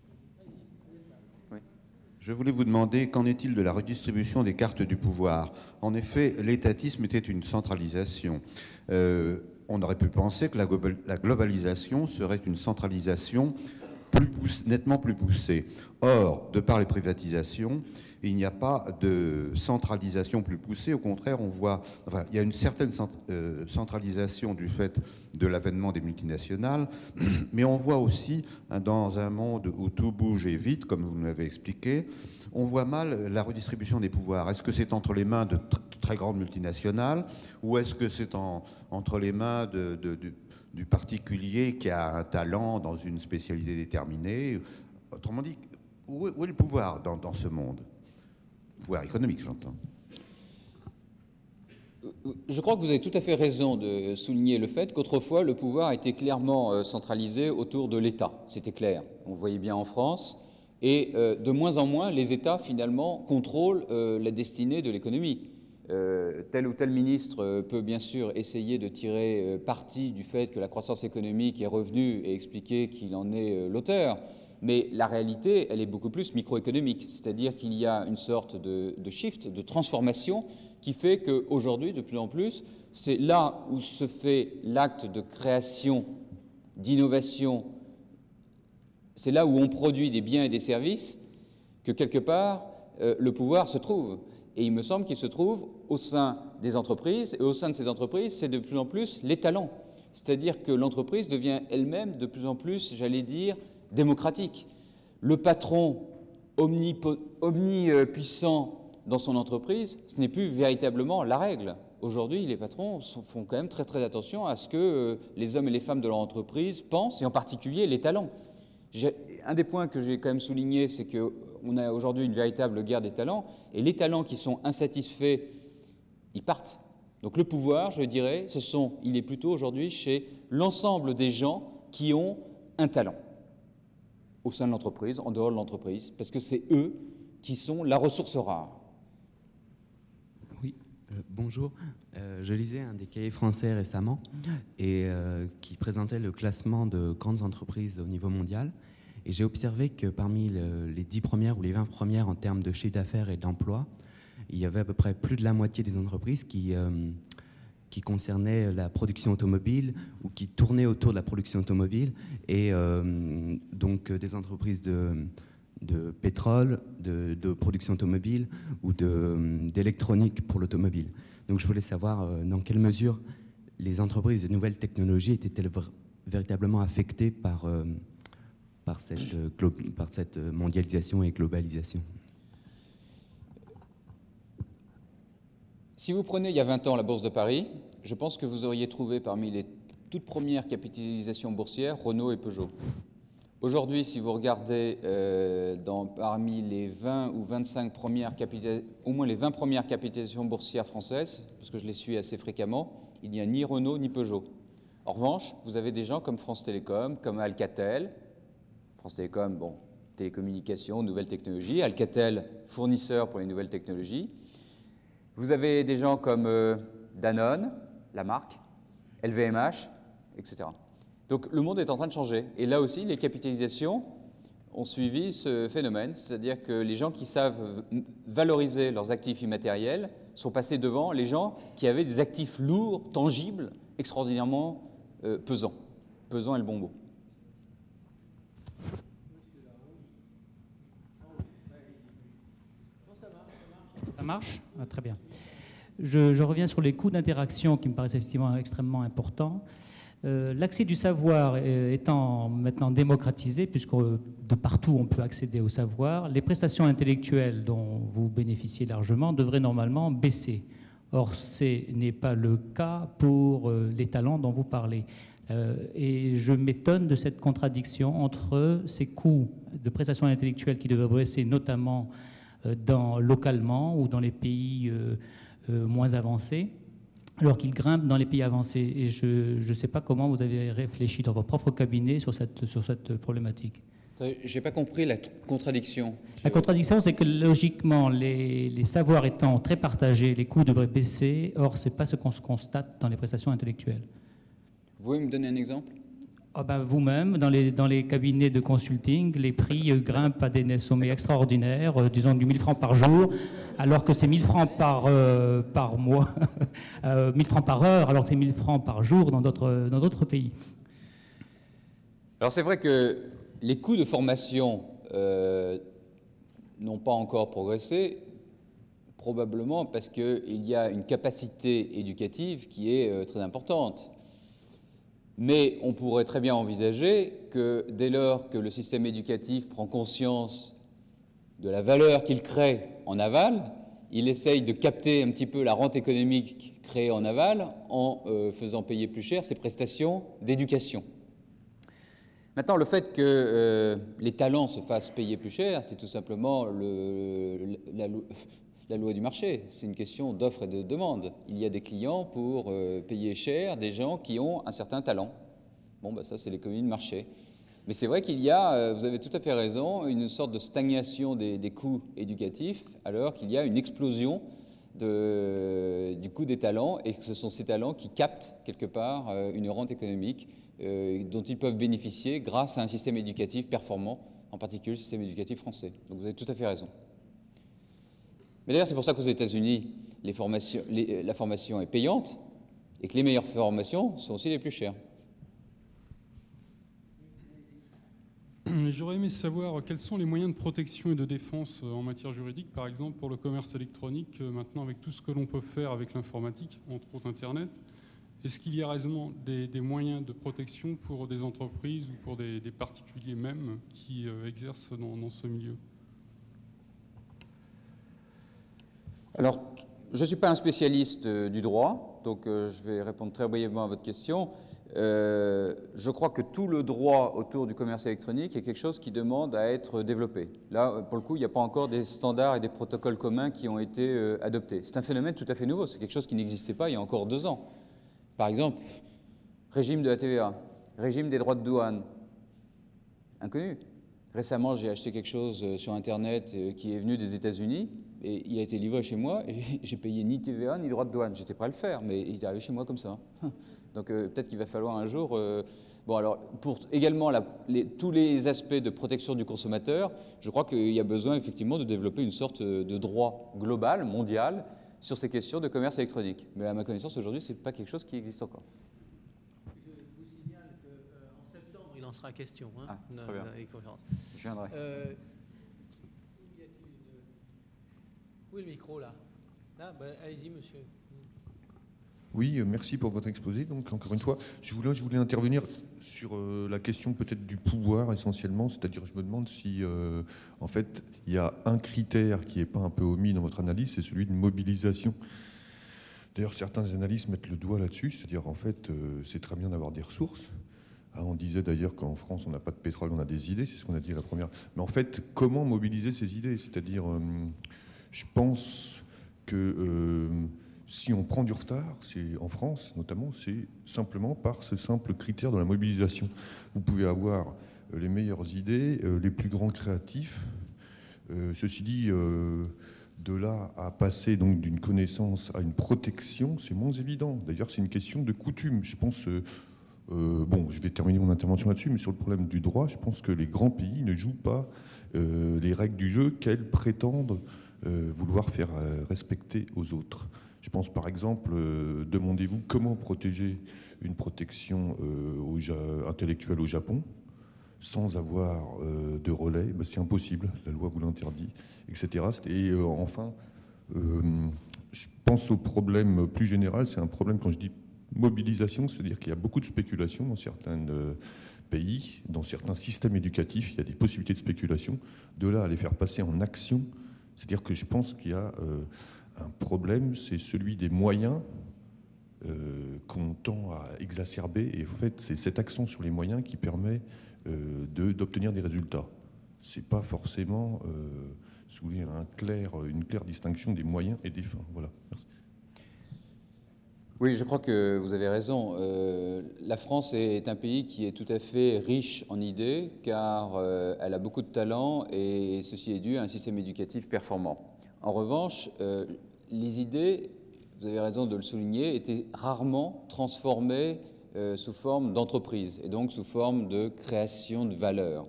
Oui. Je voulais vous demander, qu'en est-il de la redistribution des cartes du pouvoir ? En effet, l'étatisme était une centralisation. Euh, on aurait pu penser que la, la globalisation serait une centralisation plus pousse, nettement plus poussée. Or, de par les privatisations, il n'y a pas de centralisation plus poussée. Au contraire, on voit, enfin, il y a une certaine centralisation du fait de l'avènement des multinationales, mais on voit aussi, dans un monde où tout bouge et vite, comme vous nous l'avez expliqué, on voit mal la redistribution des pouvoirs. Est-ce que c'est entre les mains de tr- très grandes multinationales ou est-ce que c'est en, entre les mains de, de, de, du particulier qui a un talent dans une spécialité déterminée? Autrement dit, où est, où est le pouvoir dans, dans ce monde? Pouvoir économique, j'entends. Je crois que vous avez tout à fait raison de souligner le fait qu'autrefois, le pouvoir était clairement centralisé autour de l'État. C'était clair. On le voyait bien en France. Et euh, de moins en moins, les États, finalement, contrôlent euh, la destinée de l'économie. Euh, tel ou tel ministre euh, peut bien sûr essayer de tirer euh, parti du fait que la croissance économique est revenue et expliquer qu'il en est euh, l'auteur. Mais la réalité, elle est beaucoup plus microéconomique, c'est-à-dire qu'il y a une sorte de, de shift, de transformation qui fait qu'aujourd'hui, de plus en plus, c'est là où se fait l'acte de création, d'innovation, c'est là où on produit des biens et des services que quelque part euh, le pouvoir se trouve. Et il me semble qu'il se trouve au sein des entreprises, et au sein de ces entreprises, c'est de plus en plus les talents. C'est-à-dire que l'entreprise devient elle-même de plus en plus, j'allais dire, démocratique. Le patron omnipuissant dans son entreprise, ce n'est plus véritablement la règle. Aujourd'hui, les patrons font quand même très très attention à ce que les hommes et les femmes de leur entreprise pensent, et en particulier les talents. J'ai, un des points que j'ai quand même souligné, c'est qu'on a aujourd'hui une véritable guerre des talents, et les talents qui sont insatisfaits, ils partent. Donc le pouvoir, je dirais, ce sont, il est plutôt aujourd'hui chez l'ensemble des gens qui ont un talent. au sein de l'entreprise, en dehors de l'entreprise, parce que c'est eux qui sont la ressource rare. Oui, euh, bonjour. Euh, je lisais un des cahiers français récemment et euh, qui présentait le classement de grandes entreprises au niveau mondial. Et j'ai observé que parmi le, les dix premières ou les vingt premières en termes de chiffre d'affaires et d'emploi, il y avait à peu près plus de la moitié des entreprises qui, euh, qui concernaient la production automobile ou qui tournaient autour de la production automobile et euh, donc des entreprises de, de pétrole, de, de production automobile ou de, d'électronique pour l'automobile. Donc je voulais savoir euh, dans quelle mesure les entreprises de nouvelles technologies étaient-elles vr- véritablement affectées par, euh, par, cette, euh, glo- par cette mondialisation et globalisation. Si vous prenez il y a vingt ans la Bourse de Paris, je pense que vous auriez trouvé parmi les toutes premières capitalisations boursières Renault et Peugeot. Aujourd'hui, si vous regardez euh, dans, parmi les vingt ou vingt-cinq premières capitalisations, au moins les vingt premières capitalisations boursières françaises, parce que je les suis assez fréquemment, il n'y a ni Renault ni Peugeot. En revanche, vous avez des gens comme France Télécom, comme Alcatel. France Télécom, bon, télécommunications, nouvelles technologies. Alcatel, fournisseur pour les nouvelles technologies. Vous avez des gens comme euh, Danone, la marque, L V M H, et cetera. Donc le monde est en train de changer. Et là aussi, les capitalisations ont suivi ce phénomène, c'est-à-dire que les gens qui savent valoriser leurs actifs immatériels sont passés devant les gens qui avaient des actifs lourds, tangibles, extraordinairement euh, pesants. Pesant est le bon mot. Ça marche ? Ah, très bien. Je, je reviens sur les coûts d'interaction qui me paraissent effectivement extrêmement importants. Euh, l'accès du savoir euh, étant maintenant démocratisé, puisque de partout on peut accéder au savoir, les prestations intellectuelles dont vous bénéficiez largement devraient normalement baisser. Or, ce n'est pas le cas pour euh, les talents dont vous parlez. Euh, et je m'étonne de cette contradiction entre ces coûts de prestations intellectuelles qui devraient baisser notamment euh, dans, localement ou dans les pays euh, euh, moins avancés, alors qu'ils grimpent dans les pays avancés. Et je ne sais pas comment vous avez réfléchi dans votre propre cabinet sur cette, sur cette problématique. Je n'ai pas compris la contradiction. La contradiction, c'est que logiquement, les, les savoirs étant très partagés, les coûts devraient baisser. Or, ce n'est pas ce qu'on se constate dans les prestations intellectuelles. Vous pouvez me donner un exemple ? Ah ben, vous-même, dans les, dans les cabinets de consulting, les prix euh, grimpent à des sommets extraordinaires, euh, disons du mille francs par jour, alors que c'est mille francs par, euh, par mois, euh, mille francs par heure, alors que c'est mille francs par jour dans d'autres, dans d'autres pays. Alors c'est vrai que les coûts de formation euh, n'ont pas encore progressé, probablement parce qu'il y a une capacité éducative qui est euh, très importante. Mais on pourrait très bien envisager que dès lors que le système éducatif prend conscience de la valeur qu'il crée en aval, il essaye de capter un petit peu la rente économique créée en aval en euh, faisant payer plus cher ses prestations d'éducation. Maintenant, le fait que euh, les talents se fassent payer plus cher, c'est tout simplement le, la, la loi du marché. C'est une question d'offre et de demande. Il y a des clients pour euh, payer cher des gens qui ont un certain talent. Bon, ben ça, c'est l'économie de marché. Mais c'est vrai qu'il y a, euh, vous avez tout à fait raison, une sorte de stagnation des, des coûts éducatifs, alors qu'il y a une explosion de, du coût des talents, et que ce sont ces talents qui captent quelque part euh, une rente économique euh, dont ils peuvent bénéficier grâce à un système éducatif performant, en particulier le système éducatif français. Donc vous avez tout à fait raison. Mais d'ailleurs, c'est pour ça qu'aux États-Unis, les formations, les, la formation est payante et que les meilleures formations sont aussi les plus chères. J'aurais aimé savoir quels sont les moyens de protection et de défense en matière juridique, par exemple pour le commerce électronique, maintenant avec tout ce que l'on peut faire avec l'informatique, entre autres Internet. Est-ce qu'il y a réellement des, des moyens de protection pour des entreprises ou pour des, des particuliers même qui euh, exercent dans, dans ce milieu ? Alors, je ne suis pas un spécialiste euh, du droit, donc euh, je vais répondre très brièvement à votre question. Euh, je crois que tout le droit autour du commerce électronique est quelque chose qui demande à être développé. Là, pour le coup, il n'y a pas encore des standards et des protocoles communs qui ont été euh, adoptés. C'est un phénomène tout à fait nouveau, c'est quelque chose qui n'existait pas il y a encore deux ans. Par exemple, régime de la T V A, régime des droits de douane, inconnu. Récemment, j'ai acheté quelque chose sur Internet qui est venu des États-Unis et il a été livré chez moi et j'ai payé ni T V A ni droit de douane. J'étais prêt à le faire, mais il est arrivé chez moi comme ça. Donc euh, peut-être qu'il va falloir un jour... Euh, bon, alors, pour également la, les, tous les aspects de protection du consommateur, je crois qu'il y a besoin effectivement de développer une sorte de droit global, mondial, sur ces questions de commerce électronique. Mais à ma connaissance, aujourd'hui, ce n'est pas quelque chose qui existe encore. Je vous signale qu'en septembre, il en sera question. Hein, ah, très bien. Je viendrai. Euh, y a-t-il une... Où est le micro, là, là ben, allez-y, monsieur. Oui, merci pour votre exposé. Donc, encore une fois, je voulais, je voulais intervenir sur euh, la question peut-être du pouvoir essentiellement. C'est-à-dire, je me demande si, euh, en fait, il y a un critère qui n'est pas un peu omis dans votre analyse, c'est celui de mobilisation. D'ailleurs, certains analystes mettent le doigt là-dessus. C'est-à-dire, en fait, euh, c'est très bien d'avoir des ressources. Ah, on disait d'ailleurs qu'en France, on n'a pas de pétrole, on a des idées. C'est ce qu'on a dit à la première. Mais en fait, comment mobiliser ces idées? C'est-à-dire, euh, je pense que... Euh, si on prend du retard, c'est en France notamment, c'est simplement par ce simple critère de la mobilisation. Vous pouvez avoir les meilleures idées, les plus grands créatifs. Euh, ceci dit, euh, de là à passer donc d'une connaissance à une protection, c'est moins évident. D'ailleurs, c'est une question de coutume. Je pense, euh, euh, bon, je vais terminer mon intervention là-dessus, mais sur le problème du droit, je pense que les grands pays ne jouent pas euh, les règles du jeu qu'elles prétendent euh, vouloir faire euh, respecter aux autres. Je pense par exemple, euh, demandez-vous comment protéger une protection euh, au ja intellectuelle au Japon sans avoir euh, de relais. Ben, c'est impossible, la loi vous l'interdit, et cetera. Et euh, enfin, euh, je pense au problème plus général, c'est un problème quand je dis mobilisation, c'est-à-dire qu'il y a beaucoup de spéculation dans certains euh, pays, dans certains systèmes éducatifs, il y a des possibilités de spéculation. De là à les faire passer en action, c'est-à-dire que je pense qu'il y a... Euh, un problème, c'est celui des moyens euh, qu'on tend à exacerber. Et en fait, c'est cet accent sur les moyens qui permet euh, d'obtenir des résultats. Ce n'est pas forcément euh, si vous voulez, un clair, une claire distinction des moyens et des fins. Voilà. Merci. Oui, je crois que vous avez raison. Euh, la France est un pays qui est tout à fait riche en idées, car euh, elle a beaucoup de talent et ceci est dû à un système éducatif performant. En revanche, euh, les idées, vous avez raison de le souligner, étaient rarement transformées euh, sous forme d'entreprise et donc sous forme de création de valeur.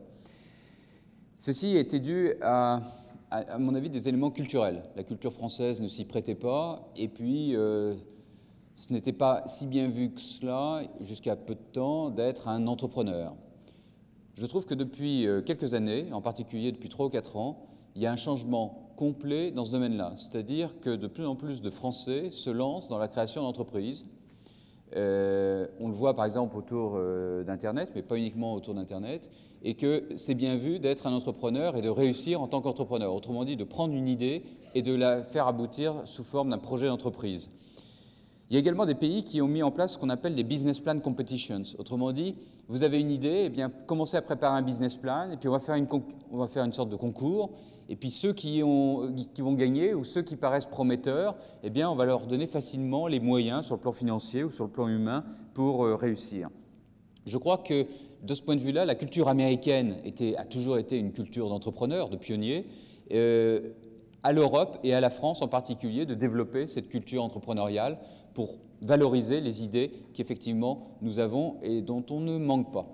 Ceci était dû à, à, à mon avis, des éléments culturels. La culture française ne s'y prêtait pas et puis euh, ce n'était pas si bien vu que cela, jusqu'à peu de temps, d'être un entrepreneur. Je trouve que depuis quelques années, en particulier depuis trois ou quatre ans, il y a un changement complet dans ce domaine-là. C'est-à-dire que de plus en plus de Français se lancent dans la création d'entreprises. Euh, on le voit par exemple autour euh, d'Internet, mais pas uniquement autour d'Internet, et que c'est bien vu d'être un entrepreneur et de réussir en tant qu'entrepreneur. Autrement dit, de prendre une idée et de la faire aboutir sous forme d'un projet d'entreprise. Il y a également des pays qui ont mis en place ce qu'on appelle des business plan competitions. Autrement dit, vous avez une idée, eh bien, commencez à préparer un business plan, et puis on va faire une, on va faire une sorte de concours, et puis ceux qui, ont, qui vont gagner, ou ceux qui paraissent prometteurs, eh bien, on va leur donner facilement les moyens sur le plan financier ou sur le plan humain pour euh, réussir. Je crois que, de ce point de vue-là, la culture américaine était, a toujours été une culture d'entrepreneurs, de pionniers, euh, à l'Europe et à la France en particulier, de développer cette culture entrepreneuriale pour valoriser les idées qu'effectivement nous avons et dont on ne manque pas.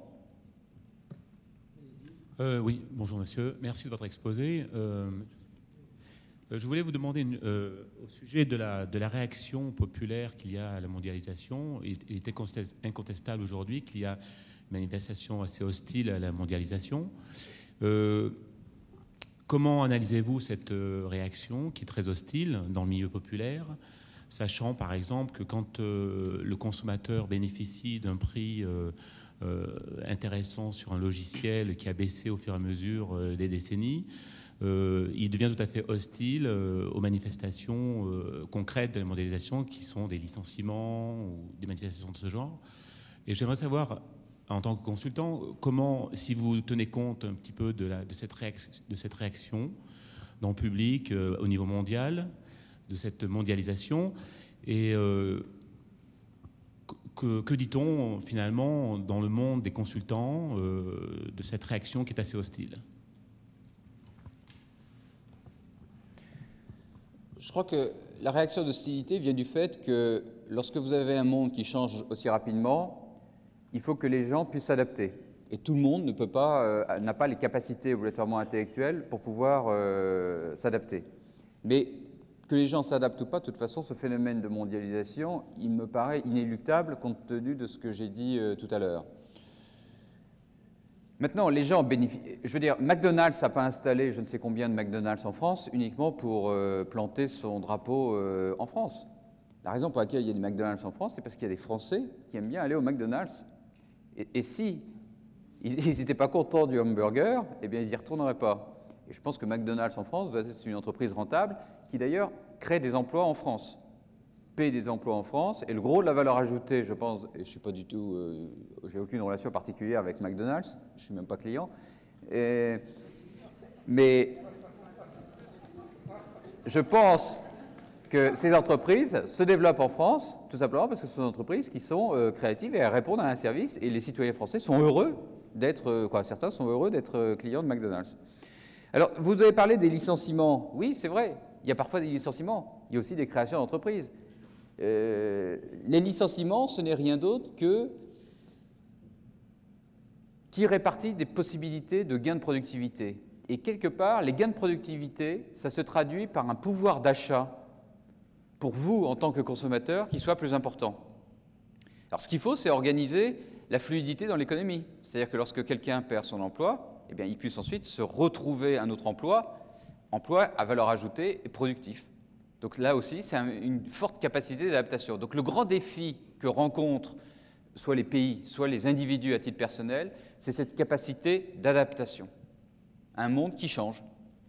Euh, oui, bonjour monsieur, merci de votre exposé. Euh, je voulais vous demander une, euh, au sujet de la, de la réaction populaire qu'il y a à la mondialisation. Il, il est incontestable aujourd'hui qu'il y a une manifestation assez hostile à la mondialisation. Euh, comment analysez-vous cette réaction qui est très hostile dans le milieu populaire, sachant par exemple que quand euh, le consommateur bénéficie d'un prix euh, euh, intéressant sur un logiciel qui a baissé au fur et à mesure euh, des décennies, euh, il devient tout à fait hostile euh, aux manifestations euh, concrètes de la mondialisation qui sont des licenciements ou des manifestations de ce genre. Et j'aimerais savoir, en tant que consultant, comment, si vous tenez compte un petit peu de, la, de, cette, réaction, de cette réaction dans le public euh, au niveau mondial, de cette mondialisation, et euh, que, que dit-on finalement dans le monde des consultants euh, de cette réaction qui est assez hostile ? Je crois que la réaction d'hostilité vient du fait que lorsque vous avez un monde qui change aussi rapidement, il faut que les gens puissent s'adapter. Et tout le monde ne peut pas, euh, n'a pas les capacités obligatoirement intellectuelles pour pouvoir euh, s'adapter. Mais que les gens s'adaptent ou pas, de toute façon, ce phénomène de mondialisation, il me paraît inéluctable compte tenu de ce que j'ai dit euh, tout à l'heure. Maintenant, les gens bénéficient. Je veux dire, McDonald's n'a pas installé je ne sais combien de McDonald's en France uniquement pour euh, planter son drapeau euh, en France. La raison pour laquelle il y a des McDonald's en France, c'est parce qu'il y a des Français qui aiment bien aller au McDonald's. Et, et si ils n'étaient pas contents du hamburger, eh bien, ils n'y retourneraient pas. Et je pense que McDonald's en France doit être une entreprise rentable qui, d'ailleurs, crée des emplois en France, paye des emplois en France. Et le gros de la valeur ajoutée, je pense, et je ne suis pas du tout, euh, j'ai aucune relation particulière avec McDonald's, je ne suis même pas client, et, mais je pense que ces entreprises se développent en France, tout simplement parce que ce sont des entreprises qui sont euh, créatives et elles répondent à un service, et les citoyens français sont heureux d'être, euh, quoi, certains sont heureux d'être euh, clients de McDonald's. Alors, vous avez parlé des licenciements. Oui, c'est vrai, il y a parfois des licenciements, il y a aussi des créations d'entreprises. Euh, les licenciements, ce n'est rien d'autre que tirer parti des possibilités de gains de productivité. Et quelque part, les gains de productivité, ça se traduit par un pouvoir d'achat pour vous, en tant que consommateur, qui soit plus important. Alors, ce qu'il faut, c'est organiser la fluidité dans l'économie. C'est-à-dire que lorsque quelqu'un perd son emploi, eh bien, il puisse ensuite se retrouver un autre emploi, emploi à valeur ajoutée et productif. Donc là aussi, c'est un, une forte capacité d'adaptation. Donc le grand défi que rencontrent soit les pays, soit les individus à titre personnel, c'est cette capacité d'adaptation à un monde qui change.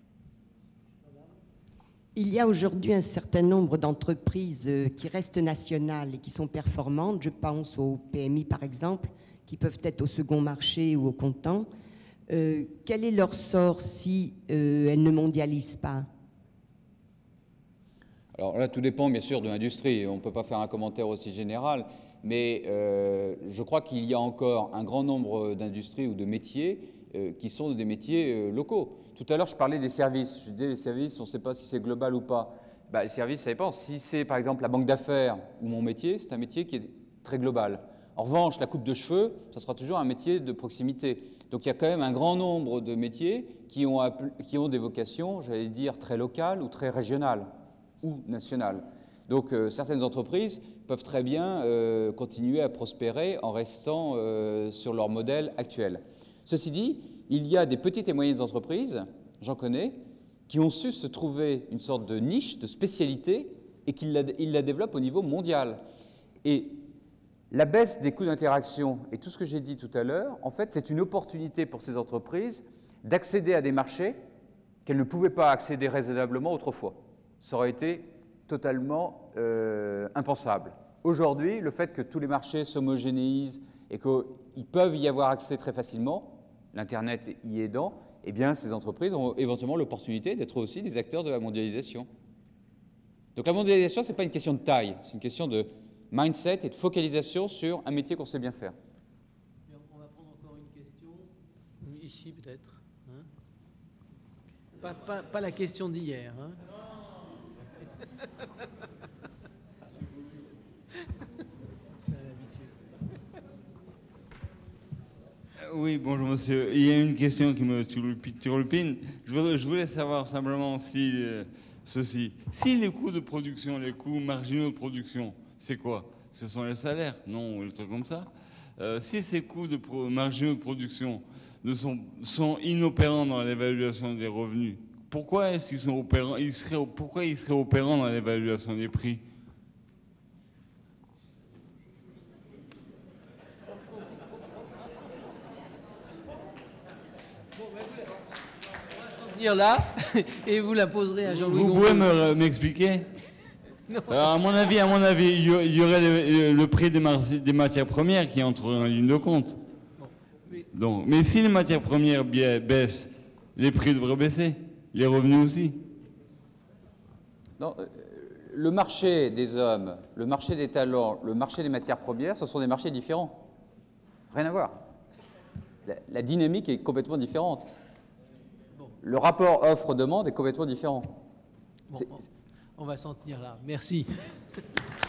Il y a aujourd'hui un certain nombre d'entreprises qui restent nationales et qui sont performantes. Je pense aux P M I, par exemple, qui peuvent être au second marché ou au comptant. Euh, quel est leur sort si euh, elles ne mondialisent pas ? Alors là, tout dépend bien sûr de l'industrie. On ne peut pas faire un commentaire aussi général, mais euh, je crois qu'il y a encore un grand nombre d'industries ou de métiers euh, qui sont des métiers euh, locaux. Tout à l'heure, je parlais des services. Je disais les services, on ne sait pas si c'est global ou pas. Bah, les services, ça dépend. Si c'est par exemple la banque d'affaires ou mon métier, c'est un métier qui est très global. En revanche, la coupe de cheveux, ça sera toujours un métier de proximité. Donc il y a quand même un grand nombre de métiers qui ont, qui ont des vocations, j'allais dire, très locales ou très régionales ou nationales. Donc euh, certaines entreprises peuvent très bien euh, continuer à prospérer en restant euh, sur leur modèle actuel. Ceci dit, il y a des petites et moyennes entreprises, j'en connais, qui ont su se trouver une sorte de niche, de spécialité, et qui la, ils la développent au niveau mondial. Et la baisse des coûts d'interaction et tout ce que j'ai dit tout à l'heure, en fait, c'est une opportunité pour ces entreprises d'accéder à des marchés qu'elles ne pouvaient pas accéder raisonnablement autrefois. Ça aurait été totalement euh, impensable. Aujourd'hui, le fait que tous les marchés s'homogénéisent et qu'ils peuvent y avoir accès très facilement, l'Internet y aidant, eh bien, ces entreprises ont éventuellement l'opportunité d'être aussi des acteurs de la mondialisation. Donc la mondialisation, ce n'est pas une question de taille, c'est une question de mindset et de focalisation sur un métier qu'on sait bien faire. On va prendre encore une question, ici peut-être. Hein, pas, pas, pas la question d'hier. Hein. Oui, bonjour monsieur. Il y a une question qui me turlupine. Je voulais, je voulais savoir simplement si euh, ceci, si les coûts de production, les coûts marginaux de production, c'est quoi? Ce sont les salaires, non, ou les trucs comme ça. Euh, si ces coûts de pro, marginaux de production ne sont, sont inopérants dans l'évaluation des revenus, pourquoi est-ce qu'ils sont opérants, ils seraient, pourquoi ils seraient opérants dans l'évaluation des prix? Là et vous la poserez à Jean-Louis. Vous pouvez me, m'expliquer? Alors, à mon avis, à mon avis, il y aurait le, le prix des, des matières premières qui entrerait en ligne de compte. Bon, mais... Donc, mais si les matières premières baissent, les prix devraient baisser, les revenus aussi. Non, euh, le marché des hommes, le marché des talents, le marché des matières premières, ce sont des marchés différents. Rien à voir. La, la dynamique est complètement différente. Le rapport offre-demande est complètement différent. Bon, on va s'en tenir là. Merci.